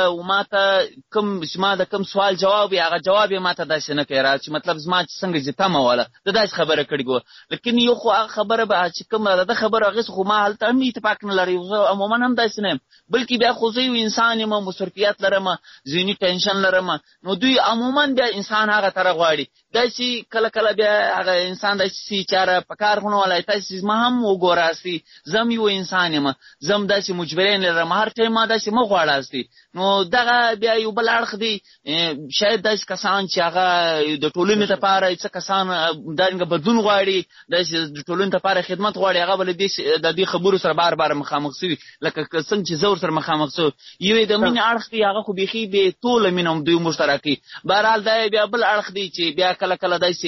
ماته زما د کوم سوال جواب هغه جواب یې ماته داسې نه کوي چې مطلب زما چې څنګه چې تمه وله د داسې خبره کړې وه لیکن یو خو هغه خبره به چې کومه د خبره هغې خو ما هلته هم اتفاق نه لري زه عموما هم داسې نه یم بلکې بیا خو زه یو انسان یم مصروفیت لرم ذهني ټینشن لرم نو دوی عموما بیا انسان هغه طرح غواړي داسې کله کله بیا هغه انسان داسې چاره په کار خونه ولی تاسې زما هم وګوراستي زه هم یو انسان یم زه هم داسې مجبرین لرم هر ټایم ما داسې مه غواړاستي نو دغه بیا یو بل اړخ دی شاید داسې کسان چې هغه د ټولنې لپاره څه کسان دارنګه بدلون غواړي داسې د ټولنې لپاره خدمت غواړي هغه به د دې خبرو سره بار بار مخامخ سوي لکه څنګه چې زه ورسره مخامخ سوی یو یې د مینې اړخ دی هغه خو بیخي بې ټوله مینه هم دوی مشترکي بهرحال دا بیا بل اړخ دی چې بیا کله کله داسې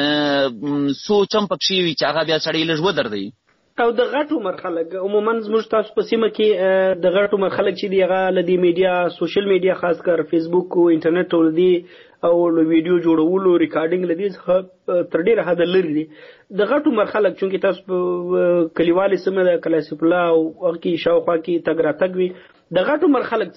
سوچ هم پکښې وي چې هغه بیا سړی لږ ودردوي. او د غټ عمر خلک عموما زموږ تاسو په سیمه کې د غټ عمر خلک چې دی هغه له دې میډیا سوشل میډیا خاص کر فیسبوک او انټرنیټ ټول دی او ویډیو جوړولو ریکارډینګ لدی تر ډیره حد لري دي د غټ عمر خلک چې تاسو په کلیوالي سیمه د کلاسیف الله او کې شاوخوا کې تګ راتګ وي د غټ عمر خلک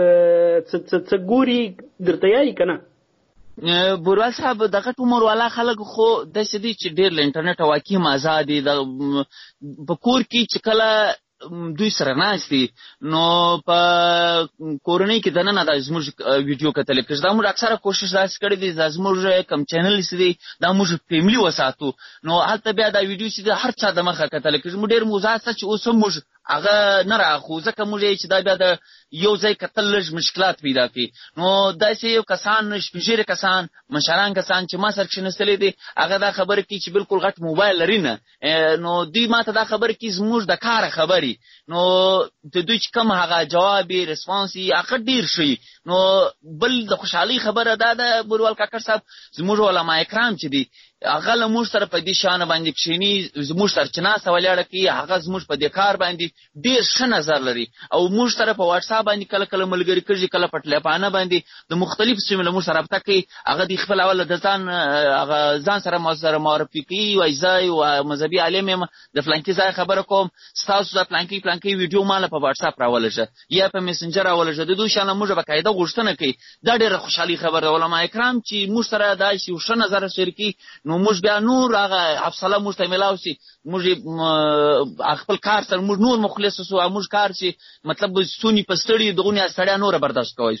څه ګوري درته یې کنه بوروال صاحب د غټ عمر والا خلک خو داسې دي چې ډېر له انټرنیټ واقعي آزاد دي په کور کې چې کله دوی سره ناست دي نو په کورنۍ کې دننه دا زموږ ویډیو کتلی کړي دا موږ اکثره کوشش داسې کړی دی دا زموږ کم چینل چې دی دا موږ فیملي وساتو نو هلته بیا دا ویډیو چې دی هر چا د مخه کتلی کړي موږ ډېر موضوعات شته چې اوس هم موږ هغه نه راخو ځکه موږ یې چې دا بیا د یو ځای کتل لږ مشکلات پیدا کوي نو داسې یو کسان شپږیرې کسان مشران کسان چې ما سره کښېنستلی دي هغه دا خبره کوي چې بلکل غټ موبایل لري نه نو دوی ما ته دا خبره کوي زموږ د کاره خبرې نو د دوی چې کوم هغه جواب یې رسپانس یې هغه ډېر ښه نو بل د خوشحالۍ خبره دا ده بوروال کاکړ صاحب زموږ علما اکرام چې دي هغه له موږ سره په دې شانه باندې کښېني زموږ سره چې ناسته ولاړه کوي هغه زموږ په دې کار باندې ډېر ښه نظر لري او موږ سره په واټساپ باندې کله کله ملګري کېږي کله په ټلیفانه باندې د مختلفو سیمو له موږ سره رابطه کوي هغه د خپل اوله د ځان سره معرفي کوي وایي زه یو مذهبي عالم یم د فلانکي ځای خبره کوم ستاسو د فلانکي ویډیو ماله په واټساپ راولږه یا په میسنجر راولږه د دوی شانه موږ باقاعده غوښتنه کوي دا ډېره خوشحالي خبره ده علما اکرام چې موږ سره داسې یو ښه نظر شریکي نو موږ بیا نور هغه حفصله موږ ته میلاو شي موږ خپل کار سره موږ نور مخلص سو موږ کار چې مطلب سونی په ستړي دغونې ستړیا نوره برداشت کوی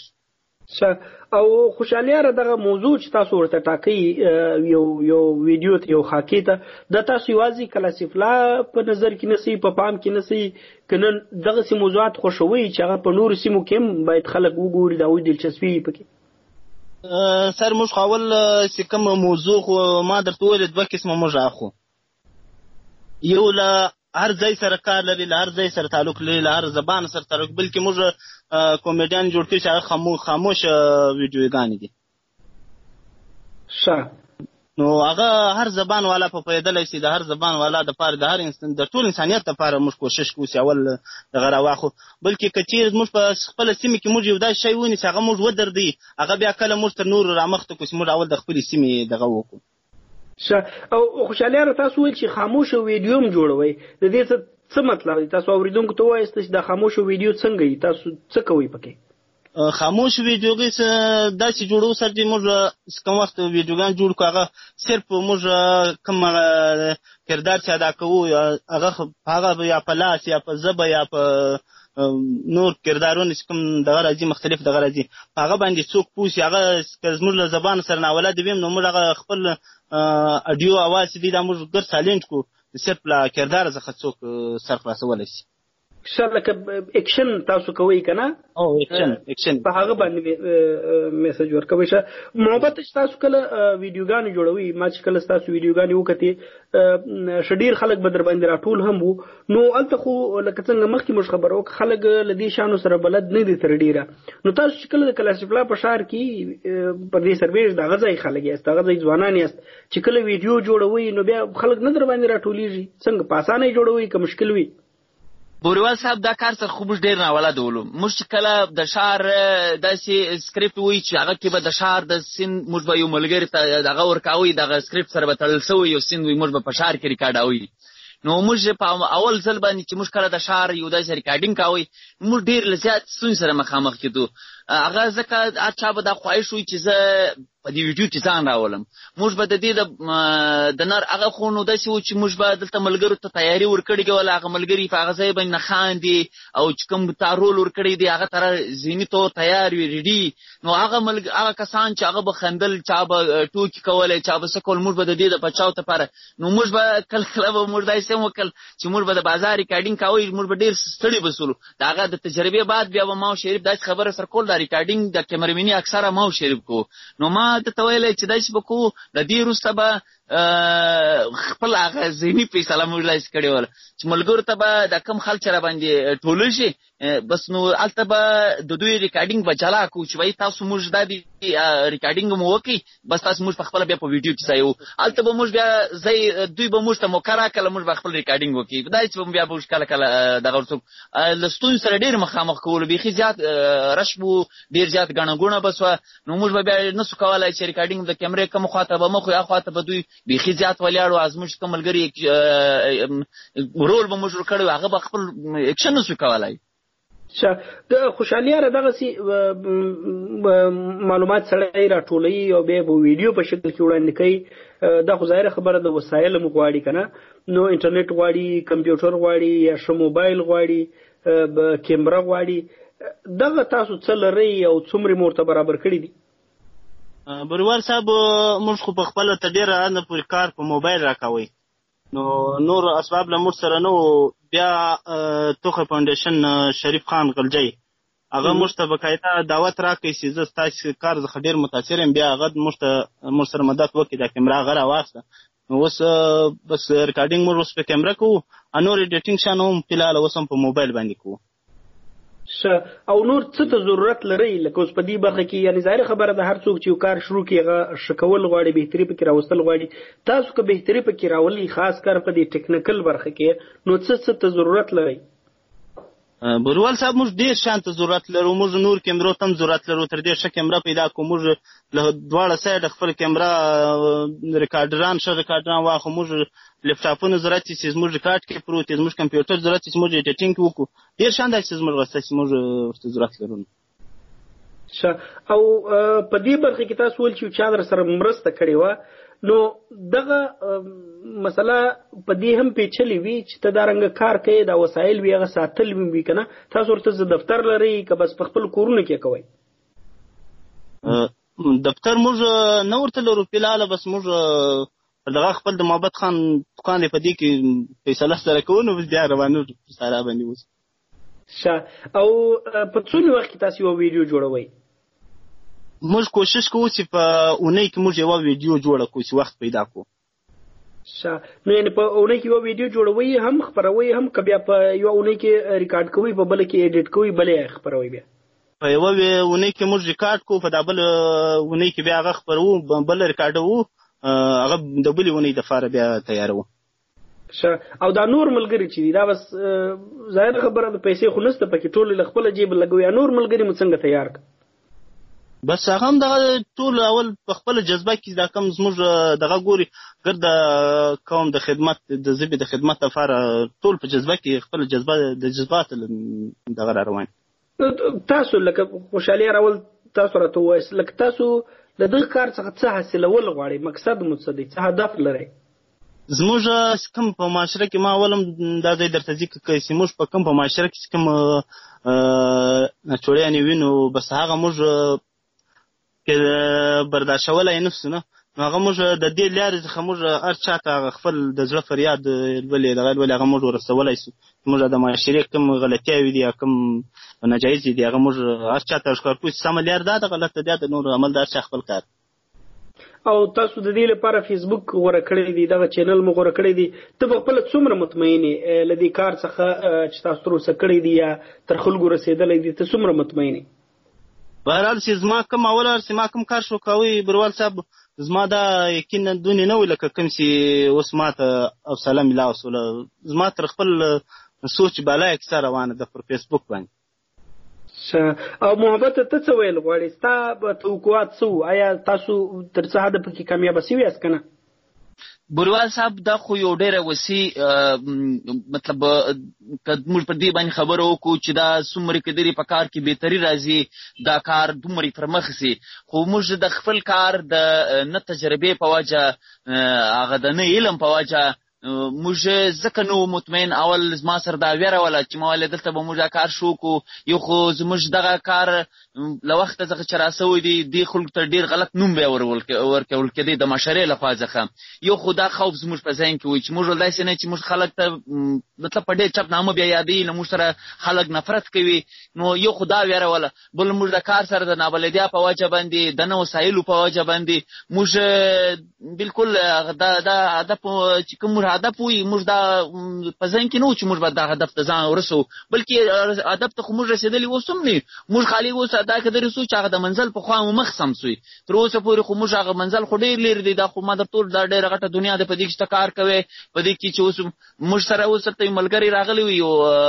او خوشحالیاره دغه موضوع چې تاسو ورته ټاکئ یو ویډیو ته یو خاکې ته د تاسو یوازې کلاسیف الله په نظر کې نسی په پام کې نسی که نن دغسې موضوعات خوښوئ چې هغه په نورو سیمو کې هم باید خلک وګوري د هغوی دلچسپي پکې سر موږ خو اول چې کومه موضوع خو ما درته وویل دوه قسمه موږ اخو یو له هر ځای سره کار لري له هر ځای سره تعلق لري له هر زبان سره تعلق بلکې موږ کومیډیان جوړ کړي چې هغه خاموش ویډیوګانې دي نو هغه هر زبان والا په پیدلی شي د هر زبان والا دپاره د هر د ټول انسانیت دپاره موږ کوشش کوو چې اول دغه راواخو بلکې که چېرې موږ په خپله سیمې کې موږ یو داسې شی ونیسي چې هغه موږ ودردوي هغه بیا کله موږ تر نورو رامخته کړو چې موږ اول د خپلې سیمې دغه وکړو او خوشحالیاره تاسو ویل چې خاموشه ویډیو هم جوړوئ د دې څه مطلب دی تاسو اورېدونکو ته ووایاست چې دا خاموشه ویډیو څنګه وي تاسو څه کوئ پکې خاموش ویډیوګي داسې جوړو سر چې موږ کوم وخت ویډیوګان جوړ کو هغه صرف موږ کوم کردار چې ادا کوو هغه یا په لاس یا په ژبه یا په نور کردارونه چې کوم دغه راځي مختلف دغه راځي هغه باندې څوک پوښي هغه زموږ له زبان سره ناولد ویم نو موږ هغه خپل اډیو اواز دي دا موږ ګر سایلنت کو صرف لا کردار څخه څوک سر خلاصول شي لکه اکشن تاسو کوئ کنه او اکشن په هغه باندې میسج ورکوي شه محبت تاسو کله ویډیوګان جوړوي ما چې کله تاسو ویډیوګان وکړي شډیر خلک به در باندې راټول هم وو نو الته خو لکه څنګه مخکې موږ خبرو خلک لدی شانو سره بلد نه دي تر ډیره نو تاسو چې کله د کلاسیفلا په شهر کې په دې سرویس د غځای خلک یاست د غځای ځوانان یاست چې کله ویډیو جوړوي نو بیا خلک نه در باندې راټولیږي څنګه په اسانه جوړوي که مشکل وي بوریوال صاحب دا کار سره خو موږ ډېر ناولد ولو موږ چې کله د ښار داسې سکریپټ وایي چې هغه کې به د ښار د سین موږ به یو ملګري ته دغه ورکوئ دغه سکریپټ سره به تړل شوی یو سین وي موږ به په ښار کې ریکارډوي نو موږ په اول ځل باندې چې موږ کله د ښار یو داسې ریکارډینګ کوئ موږ ډېر له زیات ستونزې سره مخامخ کېدو هغه ځکه هر چا به دا خواهش وي چې زه په دې ویډیو کې ځان راولم موږ به د دې د نر هغه خو نو داسې و چې موږ به دلته ملګرو ته تیاري ورکړې وله هغه ملګري په هغه ځای باندې نه خاندي او چې کوم تا رول ورکړی دی هغه طرح ذهني طور تیار وي ریډي نو هغه کسان چې هغه به خندل چا به ټوکې کولی چا به څه کول موږ به د دې د بچاو دپاره نو موږ به کله کله به موږ داسې هم وکړل چې موږ به د بازار ریکارډینګ کوئ موږ به ډېر ستړي بسولو د هغه د تجربې بعد بیا به ما او شریف داسې خبره سره کول دا ریکارډینګ د کیمرمني اکثره ما او شریف کوو نو ما درته ویلی چې داسې به کوو د دې وروسته به خپل هغه ذهني فیصله موږ لاسې کړې وله چې ملګرو ته به د کم خلک را باندې ټوله شي بس نو هلته به د دوی ریکارډینګ به جلا کړو چې وایي تاسو موږ دا ریکارډینګ مو وکړئ بس تاسو موږ په خپله بیا په ویډیو کې ځای وو هلته به موږ بیا دوی به موږ ته موقع راکړله موږ به خپل ریکارډینګ وکړي دا چې به بیا به موږ کله کله دغه ورڅوک له ستونزو سره ډېر مخامخ کولو بیخي زیات رش و ډېر زیات ګڼه ګوڼه به سوه نو موږ به بیا نه سو کولی چې ریکارډینګ د کیمرې کومه خواته به مخ یا خواته به دوی بیخي زیات ولاړو از موږ کوم ملګري رول به موږ جوړ کړی هغه به خپل اکشن نه سو کولی د خوشحالیاره دغسې معلومات سړی راټولوي او بیا به ویډیو په شکل کې وړاندې کوي دا خو ظاهره خبره د وسایل هم غواړي که نه نو انټرنیټ غواړي کمپیوټر غواړي یا ښه موبایل غواړي کیمره غواړي دغه تاسو څه لرئ او څومرې مو ورته برابر کړي دي بریوال صاحب موږ خو په خپله ته ډېره نه پورې کار په موبایل راکوئ نو نور اسباب له موږ سره نه و بیا توخه فاونډیشن شریف خان غلجی هغه موږ ته باقاعده دعوت راکړی چې زه ستاسې کار څخه ډېر متاثر یم بیا هغه موږ سره مدد وکړي دا کیمره هغه راواخله نو اوس بس ریکارډینګ موږ اوس په کیمره کوو نور ایډیټینګ شیان هم فلحال اوس هم په موبایل باندې کوو او نور څه ته ضرورت لرئ لکه اوس په دې برخه کې یعنې ظاهره خبره ده هر څوک چې یو کار شروع کړي هغه ښه کول غواړي بهتري پکې راوستل غواړي تاسو که بهتري پکې راولئ خاص کار په دې ټیکنیکل برخه کې نو څه ته ضرورت لرئ بروال صاحب موږ ډېر شیان ته ضرورت لرو موږ نور کیمرو ته هم ضرورت لرو تر دې ښه کیمره پیدا کړو موږ له دواړه سایډه خپل کیمره ریکارډران ښه ریکارډران واخلو موږ لیپټاپونه ضرورت چې زموږ ریکارډ کې پروت دی زموږ کمپیوټر ضرورت چې زموږ ایډیټینګ کې وکړو ډېر شیان داسې چې زموږ غوښته چې موږ ورته ضرورت لرو او په دې برخه کې تاسو ویل چې چا در سره مرسته کړې وه نو دغه مسله په دې هم پیچلې وي چې ته دا رنګه کار کوې دا وسایل وي هغه ساتل وي که نه تاسو ورته دفتر لرئ که بس په خپل کورونو کې کوئ دفتر موږ نه ورته لرو فلحاله بس موږ دغه خپل د محبت خان دکان دی په دې کې فیصله سره کوو نو بیا روانو سارا باندې اوس او په څومره وخت کې تاسو یو ویډیو جوړوئ موږ کوشش کوو چې په اونۍ کې موږ یوه ویډیو جوړه کړو چې وخت پیدا کړو نو یعنې په اونۍ کې یوه ویډیو جوړوئ هم خپروئ هم که بیا په یوه اونۍ کې ریکارډ کوئ په بله کې ایډیټ کوئ بله یې خپروئ بیا په یوه اونۍ کې موږ ریکارډ کوو په دا بله اونۍ کې بیا هغه خپروو بله ریکارډوو هغه د بلې اونۍ دپاره بیا تیاروو او دا نور ملګري چې دي دا بس ظاهره خبره د پیسې خو نشته پکې ټول له خپله جیب لګوي نور ملګري مو څنګه تیار کړه بس هغه هم دغه ټول اول په خپله جذبه کې دا کم زموږ دغه ګوري ګر د قوم د خدمت د ژبې د خدمت لپاره ټول په جذبه کې خپله جذبه د جذبات دغه را روان تاسو لکه خوشحالي راول تاسو راته وایي لکه تاسو د دغه کار څخه څه حاصلول غواړئ، مقصد مو څه دی، څه هدف لرئ؟ زموږ کوم په معاشره کې ما ولم دا ځای درته ځي که زموږ په کوم په معاشره کې کوم ناچوړیانې وینو بس هغه موږ که برداشتولی نه سو نه نو هغه موږ د دې لارې څخه موږ هر چا ته هغه خپل د زړه فریاد ولې دغه ولې هغه موږ ورسولی سو. موږ د معاشرې کوم غلطیاوې دي یا کوم ناجایزې دي هغه موږ هر چا ته ښکار کوو چې سمه لار دا ده غلطه دا د نور عمل د هر چا خپل کار. او تاسو د دې لپاره فیسبوک غوره کړی دی، دغه چینل مو غوره کړی دی، ته په خپله څومره مطمئن یې له دې کار څخه چې تاسو تر اوسه کړی دی یا تر خلکو رسېدلی دی، ته څومره مطمئن یې؟ بهرحال چې زما کوم اوله چې ما کوم کار شو کوي بروال صاحب زما دا یقینا دونې نه وي لکه کوم چې اوس ما ته حوصله میلاو سوله. زما تر خپل سوچ بالای کیسه روانه ده پر فیسبوک باندې. او محبت ته څه ویل غواړې؟ ستا توقعات څه وو؟ آیا تاسو تر څه حده پکې کامیابه سوي یاست که نه؟ بوریوال صاحب دا خو یو ډېره وسیع مطلب که موږ په دې باندې خبره وکړو چې دا څومره کدرې په کار کې بهتري راځي دا کار دومره پر مخ ځي، خو موږ د خپل کار د نه تجربې په وجه هغه د نه علم په وجه موږ ځکه نو مطمئن اول زما سره دا ویره وله چې ما ویل دلته به موږ دا کار شو کو یو خو زموږ دغه کار له وخته څخه چې راسوی دی دې خلکو ته ډېر غلط نوم بیا ورکول کېدی د معاشرې لخوا څخه. یو خو دا خوف زموږ په ذهن کې وي چې موږ داسې نه چې موږ خلک ته مطلب په ډېر چپ نامه بیا یادوي له موږ سره خلک نفرت کوي، نو یو خو دا ویره وله. بل موږ د کار سره د نابلدیا په وجه باندې د نه وسایلو په وجه باندې موږ بلکل دا هدف چې کوم هدف وي موږ دا په ذهن کې نه و چې موږ به دا هدف ته ځان ورسو، بلکې هدف ته خو موږ رسېدلي اوس هم نه موږ خالي اوس دا کدرې سو چې هغه د منزل په خوا مو مخ سم سوی. تر اوسه پورې خو موږ هغه منزل خو ډېر لرې دی، دا خو ما درته دا ډېره غټه دنیا ده په دې کې چې ته کار کوې په دې کې چې اوس موږ سره اوس ته ملګري راغلی وي یو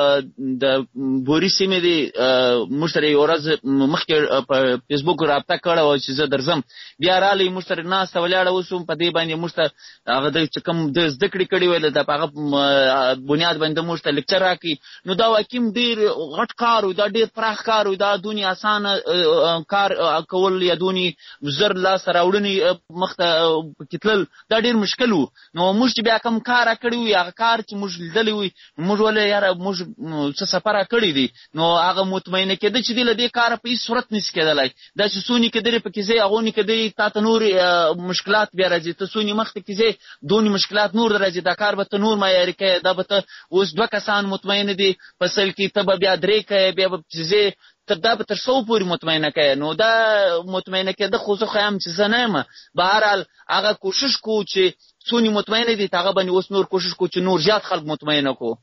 د بوري سیمې دی موږ سره یو ورځ مخکې په فیسبوک رابطه کړې وه چې زه درځم، بیا راغلی موږ سره ناسته ولاړه اوس هم په دې باندې موږ ته هغه د چې کوم د زده کړې کړي ویل د په هغه بنیاد باندې موږ ته لیکچر راکړي. نو دا واقعي ډېر غټ کار و، دا ډېر پراخ کار و، دا دونې اسانه کار کول یا دونې زر لاسته راوړنې مخته پکې تلل دا ډېر مشکل و. نو موږ چې بیا کوم کار راکړی وي هغه کار چې موږ لیدلی وي موږ ولې یاره موږ څه سفر راکړی دی نو هغه مطمئنه کېده چې دی له دې کاره په هېڅ صورت نشي کېدلی. دا چې څو نیکه درې پکې ځې هغو نیکه درې تا ته نور مشکلات بیا راځي، ته څو نې مخته کې ځې دونې مشکلات نور راځي، دا کار به ته نور معیاري کوې، دا به ته اوس 2 کسان مطمئنه دي په سل کې ته به بیا 3 کوې بیا به ځې دا به تر 100 پورې مطمئنه کوې. نو دا مطمئنه کېده خو زه خو یم چې زه نه یم. بهرحال هغه کوشش کوو چې څو نې مطمئنه دي هغه باندې اوس نور کوشش کوو چې نور زیات خلک مطمئنه کوو.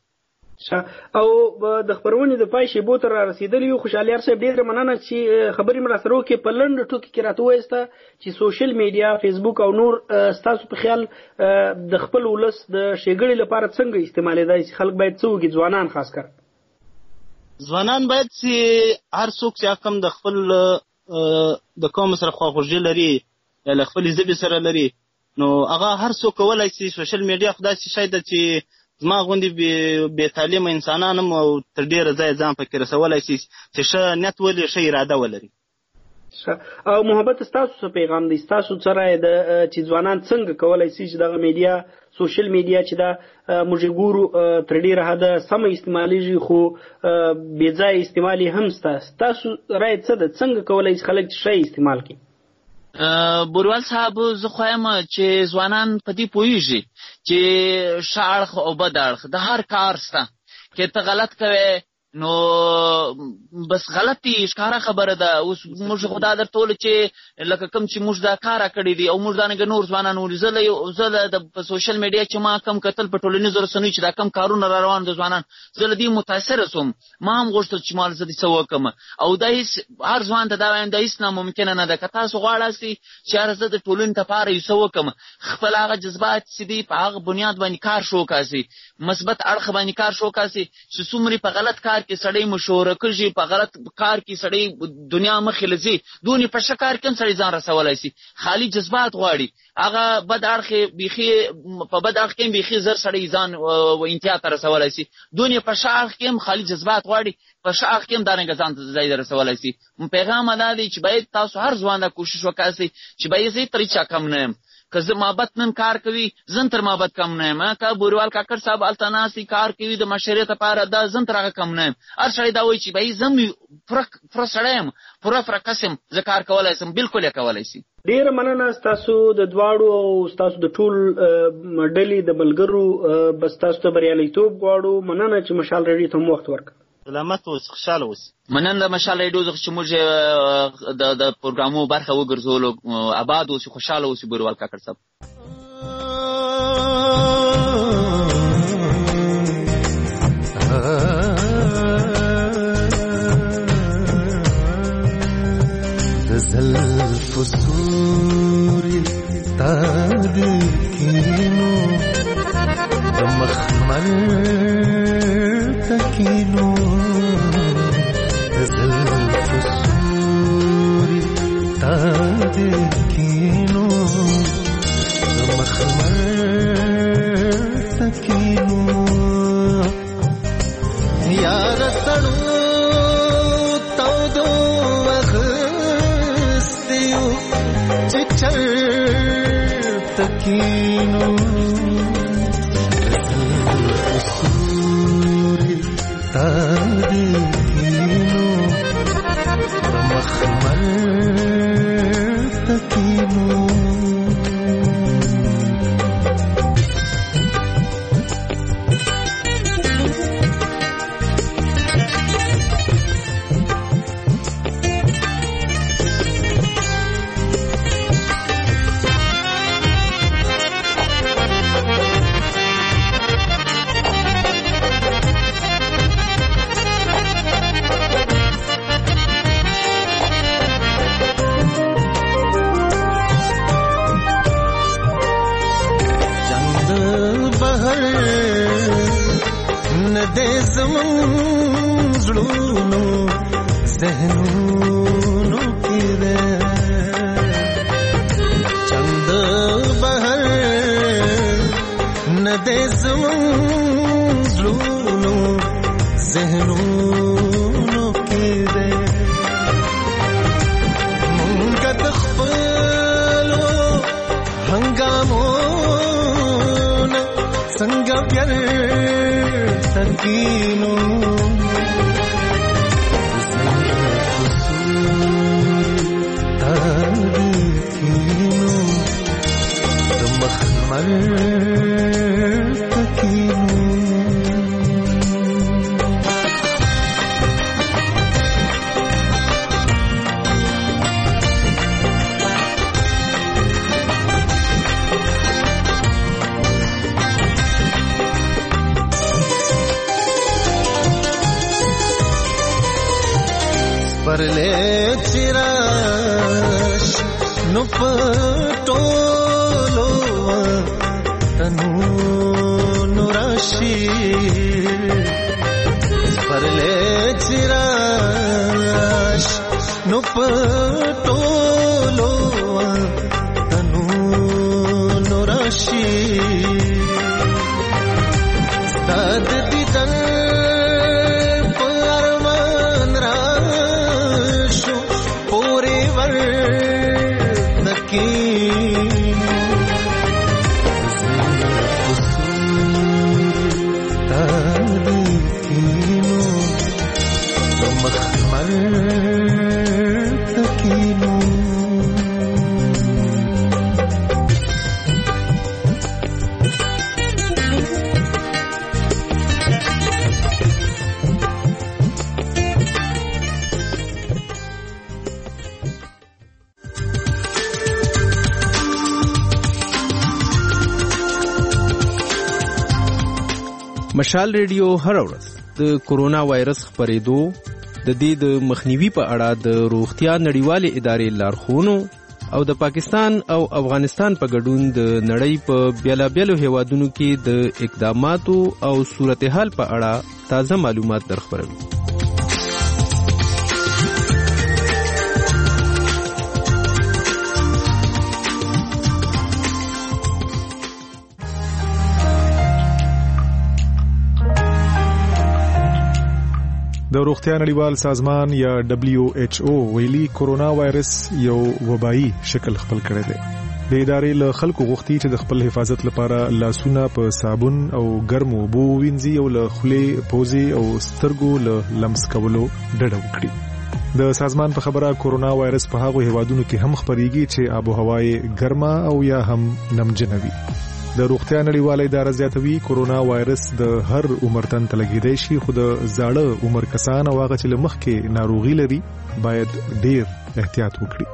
او د خبرونې د پای شیبو ته را رسېدلي یو. خوشحالي صاحب ډېره مننه چې خبرې مې راسره وکړې. په لنډ ټکي کې راته ووایسته چې سوشل میډیا فیسبوک او نور ستاسو په خیال د خپل ولس د ښېګړې لپاره څنګه استعمالېدای شي؟ خلک باید څه وکړي، ځوانان خاص کر ځوانان باید چې هر څوک چې کم د خپل د قوم سره خواخوږي لري یا له خپلې ژبې سره لري نو هغه هر څوک کولی شي. سوشل میډیا خو داسې شی ده چې زما غوندې بې تعلیمه انسانان هم او تر ډېره ځایه ځان پکې رسولی شي چې ښه نیت ولري ښه اراده ولري. او محبت ستاسو څه پیغام دی؟ ستاسو څه رایه ده چې ځوانان څنګه کولی شي چې دغه میډیا سوشل میډیا چې دا موږ ګورو تر ډېره حده سمه استعمالیږي خو بې ځایه استعمال یې هم شته، ستاسو رایه څه ده؟ څنګه کولی شي خلک ښه استعمال کړي؟ بوریوال صاحب زه خو یم چې ځوانان په دې پوهېږي چې ښه اړخ او بد اړخ د هر کار شته. که ته غلط کوې نو بس غلطي ښکاره خبره ده. اوس موږ خو دا درته ویلو چې لکه کوم چې موږ دا کار کړی دي او موږ دانګه نور ځوانان ولي زه د په سوشل میډیا چې ما کم کتل په ټولنیزو رسنیو چې دا کم کارونه را روان دي ځوانان زه له دې متاثره سوم. ما هم غوښتل چې ما زه دې څه وکړم او دا هېڅ هر ځوان ته دا وایم دا هېڅ ناممکنه نه ده. که تاسو غواړئ چې یاره زه د ټولنې دپاره یو څه وکړم خپل هغه جذبات چې دي په هغه بنیاد باندې کار شو کاسي مثبت اړخ باندې کار شو کاسي چې څومره په غلط کار کې سړی مشوره کړي په غلط غلط کار کې سړی دنیا مخې لځي دونی په شکار کې سړی ځان رسولای شي خالی جذبات غواړي هغه بد اړخ بيخي په بد اړخ کې بيخي زر سړی ځان و انتها ته رسولای شي دونی په شاخ کې خالی جذبات غواړي په شاخ کې دانګ ځان ته ځای رسولای شي پیغام دا دی چې باید تاسو هر ځوان کوشش وکړئ چې باید زه طریقه کم نه که زه محبت نن کار کوي زن تر محبت کم نه ما که بوروال کاکر صاحب التناسی کار کوي د مشریت لپاره دا زن تر هغه کم نه هر سړی دا وایي چې بای زم پر سړیم پر قسم زه کار کولای سم بالکل یې کولای شي ډیر مننه تاسو د دواړو او تاسو د ټول ډلې د ملګرو بس تاسو ته بریالیتوب غواړو مننه چې مشال رډیو ته وخت ورکړ سلامت اوس خوشاله اوس مننه مشال رډیو چې موږ د پروګرامو برخه وګرځولو آباد اوس خوشاله اوس بوروال کاکر صاحب زلف سوري تادكينو مخمر تكينو زلف سوري تادكينو مخمر تكينو يا رتنو تكينو سوري تادكينو مخمر تكينو مشال ریډیو هر ورځ د کورونا وایرس خپرېدو د دې د مخنیوي په اړه د روغتیا نړیوالې ادارې لارښوونو او د پاکستان او افغانستان په ګډون د نړۍ په بیلابیلو هیوادونو کې د اقداماتو او صورتحال په اړه تازه معلومات درخبروي. د روغتیا نړیوال سازمان یا WHO ویلي کورونا وایرس یو وبایي شکل خپل کړی دی. د ادارې له خلکو غوښتي چې د خپل حفاظت لپاره لاسونه په صابون او ګرمو اوبو وینځي او له خولې، پوزې او سترګو له لمس کولو ډډه وکړي. د سازمان په خبره کورونا وایرس په هغو هیوادونو کې هم خپریږي چې آب و هوا یې ګرمه او یا هم نمجنه وي. د روغتیا نړیواله اداره زیاتوي کورونا وایرس د هر عمر تن ته لګیدای شي، خو د زاړه عمر کسان او هغه چې له مخکې ناروغي لري باید ډیر احتیاط وکړي.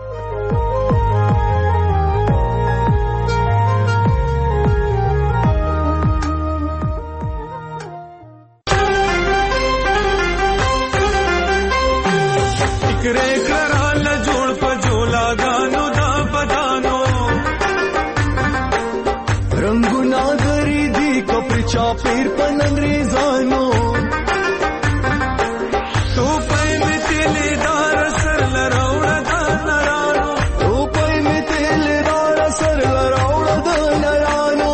चापेर पन अंग्रेजानो तो पै में तेलेदार सर लराउड़ा दा नरानो, तो पै में तेलेदार सर लराउड़ा दा नरानो.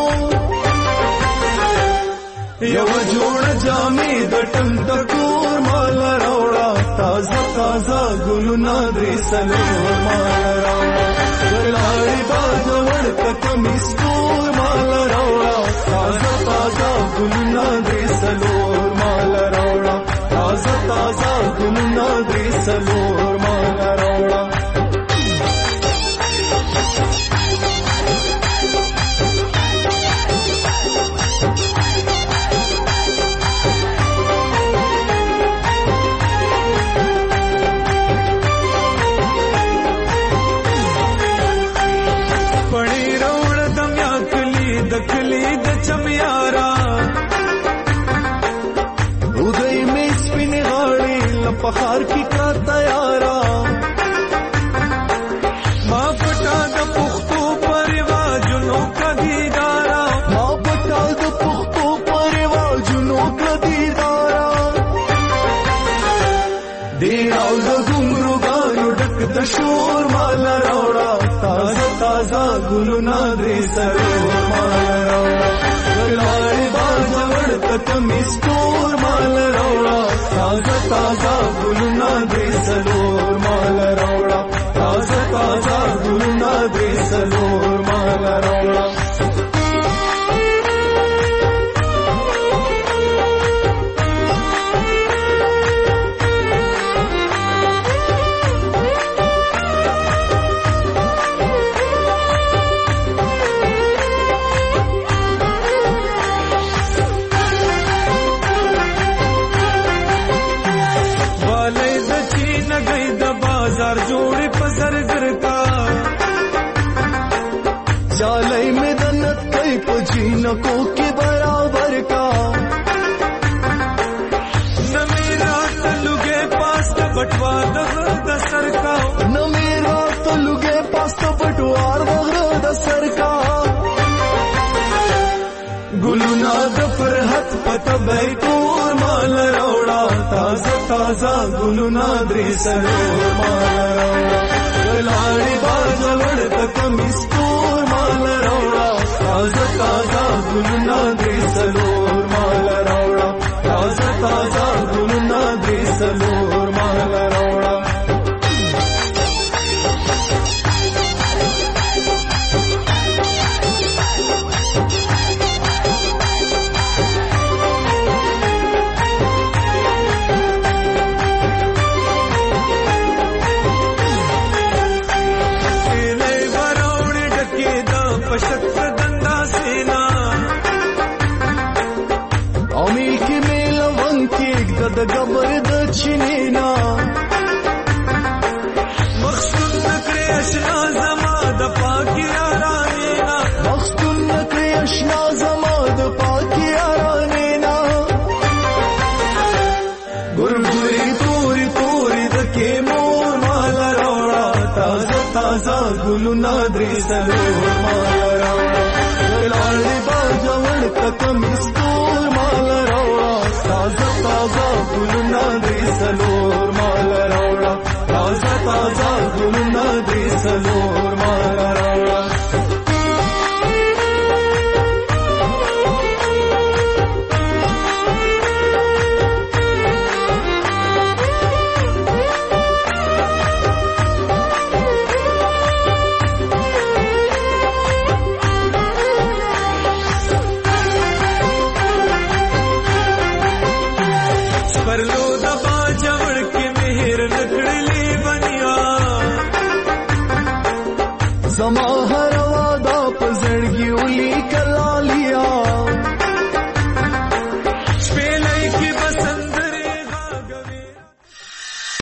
यव जोड़ जामे दटम तकोर माल राउड़ा ताजा ताजा गुलना द्रेसलो माल राउड़ा गलाड़ी बाजवड़ कतमिस कोर माल राउड़ा ताजा ताजा गुलना द्रेसलोर माल राउड़ा ताजा ताजा गुलना द्रेसलोर माल राउड़ा. पहाड़ की का तैयारा माँ पटा द पुख्तो परिवाजुनों का दीदारा, माँ पटा द पुख्तो परिवाजुनों का दीदारा. देराव द गुमरुगानु डक द शोर माल राउड़ा ताजा ताजा गुलना द्रेसलोर माल राउड़ा गलाड़ी बाजवड़ कतमिस कोर माल राउड़ा ताजा ताजा गुलना द्रेसलोर माल राउड़ा ताजा ताजा गुलना द्रेसलोर माल राउड़ा. जोड़े पसर करता चालई में दनत कई पजीनको के बराबर का न मेरा तलुगे पास तो बटवा दसर का, न मेरा तलुगे पास तो बटवार दसर का. गुलना दफर हथ पत बैतूर माल राउड़ा ताजा ताजा गुलना द्रेसलोर माल राउड़ा गलाड़ी बाजवड़ कतमिस कोर माल राउड़ा ताजा ताजा गुलना द्रेसलोर माल राउड़ा ताजा ताजा गुलना द्रेसलोर माल राउड़ा. د گبر د چینینا مخصوص نکری اشنا زما د پاکی آرانینا, مخصوص نکری اشنا زما د پاکی آرانینا. گرگوری توری توری د کے مور مال راوڑا تازہ تازہ گلنا دریسلور مال راوڑا گلاڑی باجوڑ کتم اسکور مال راوڑا ताजा ताजा गुलना द्रेसलो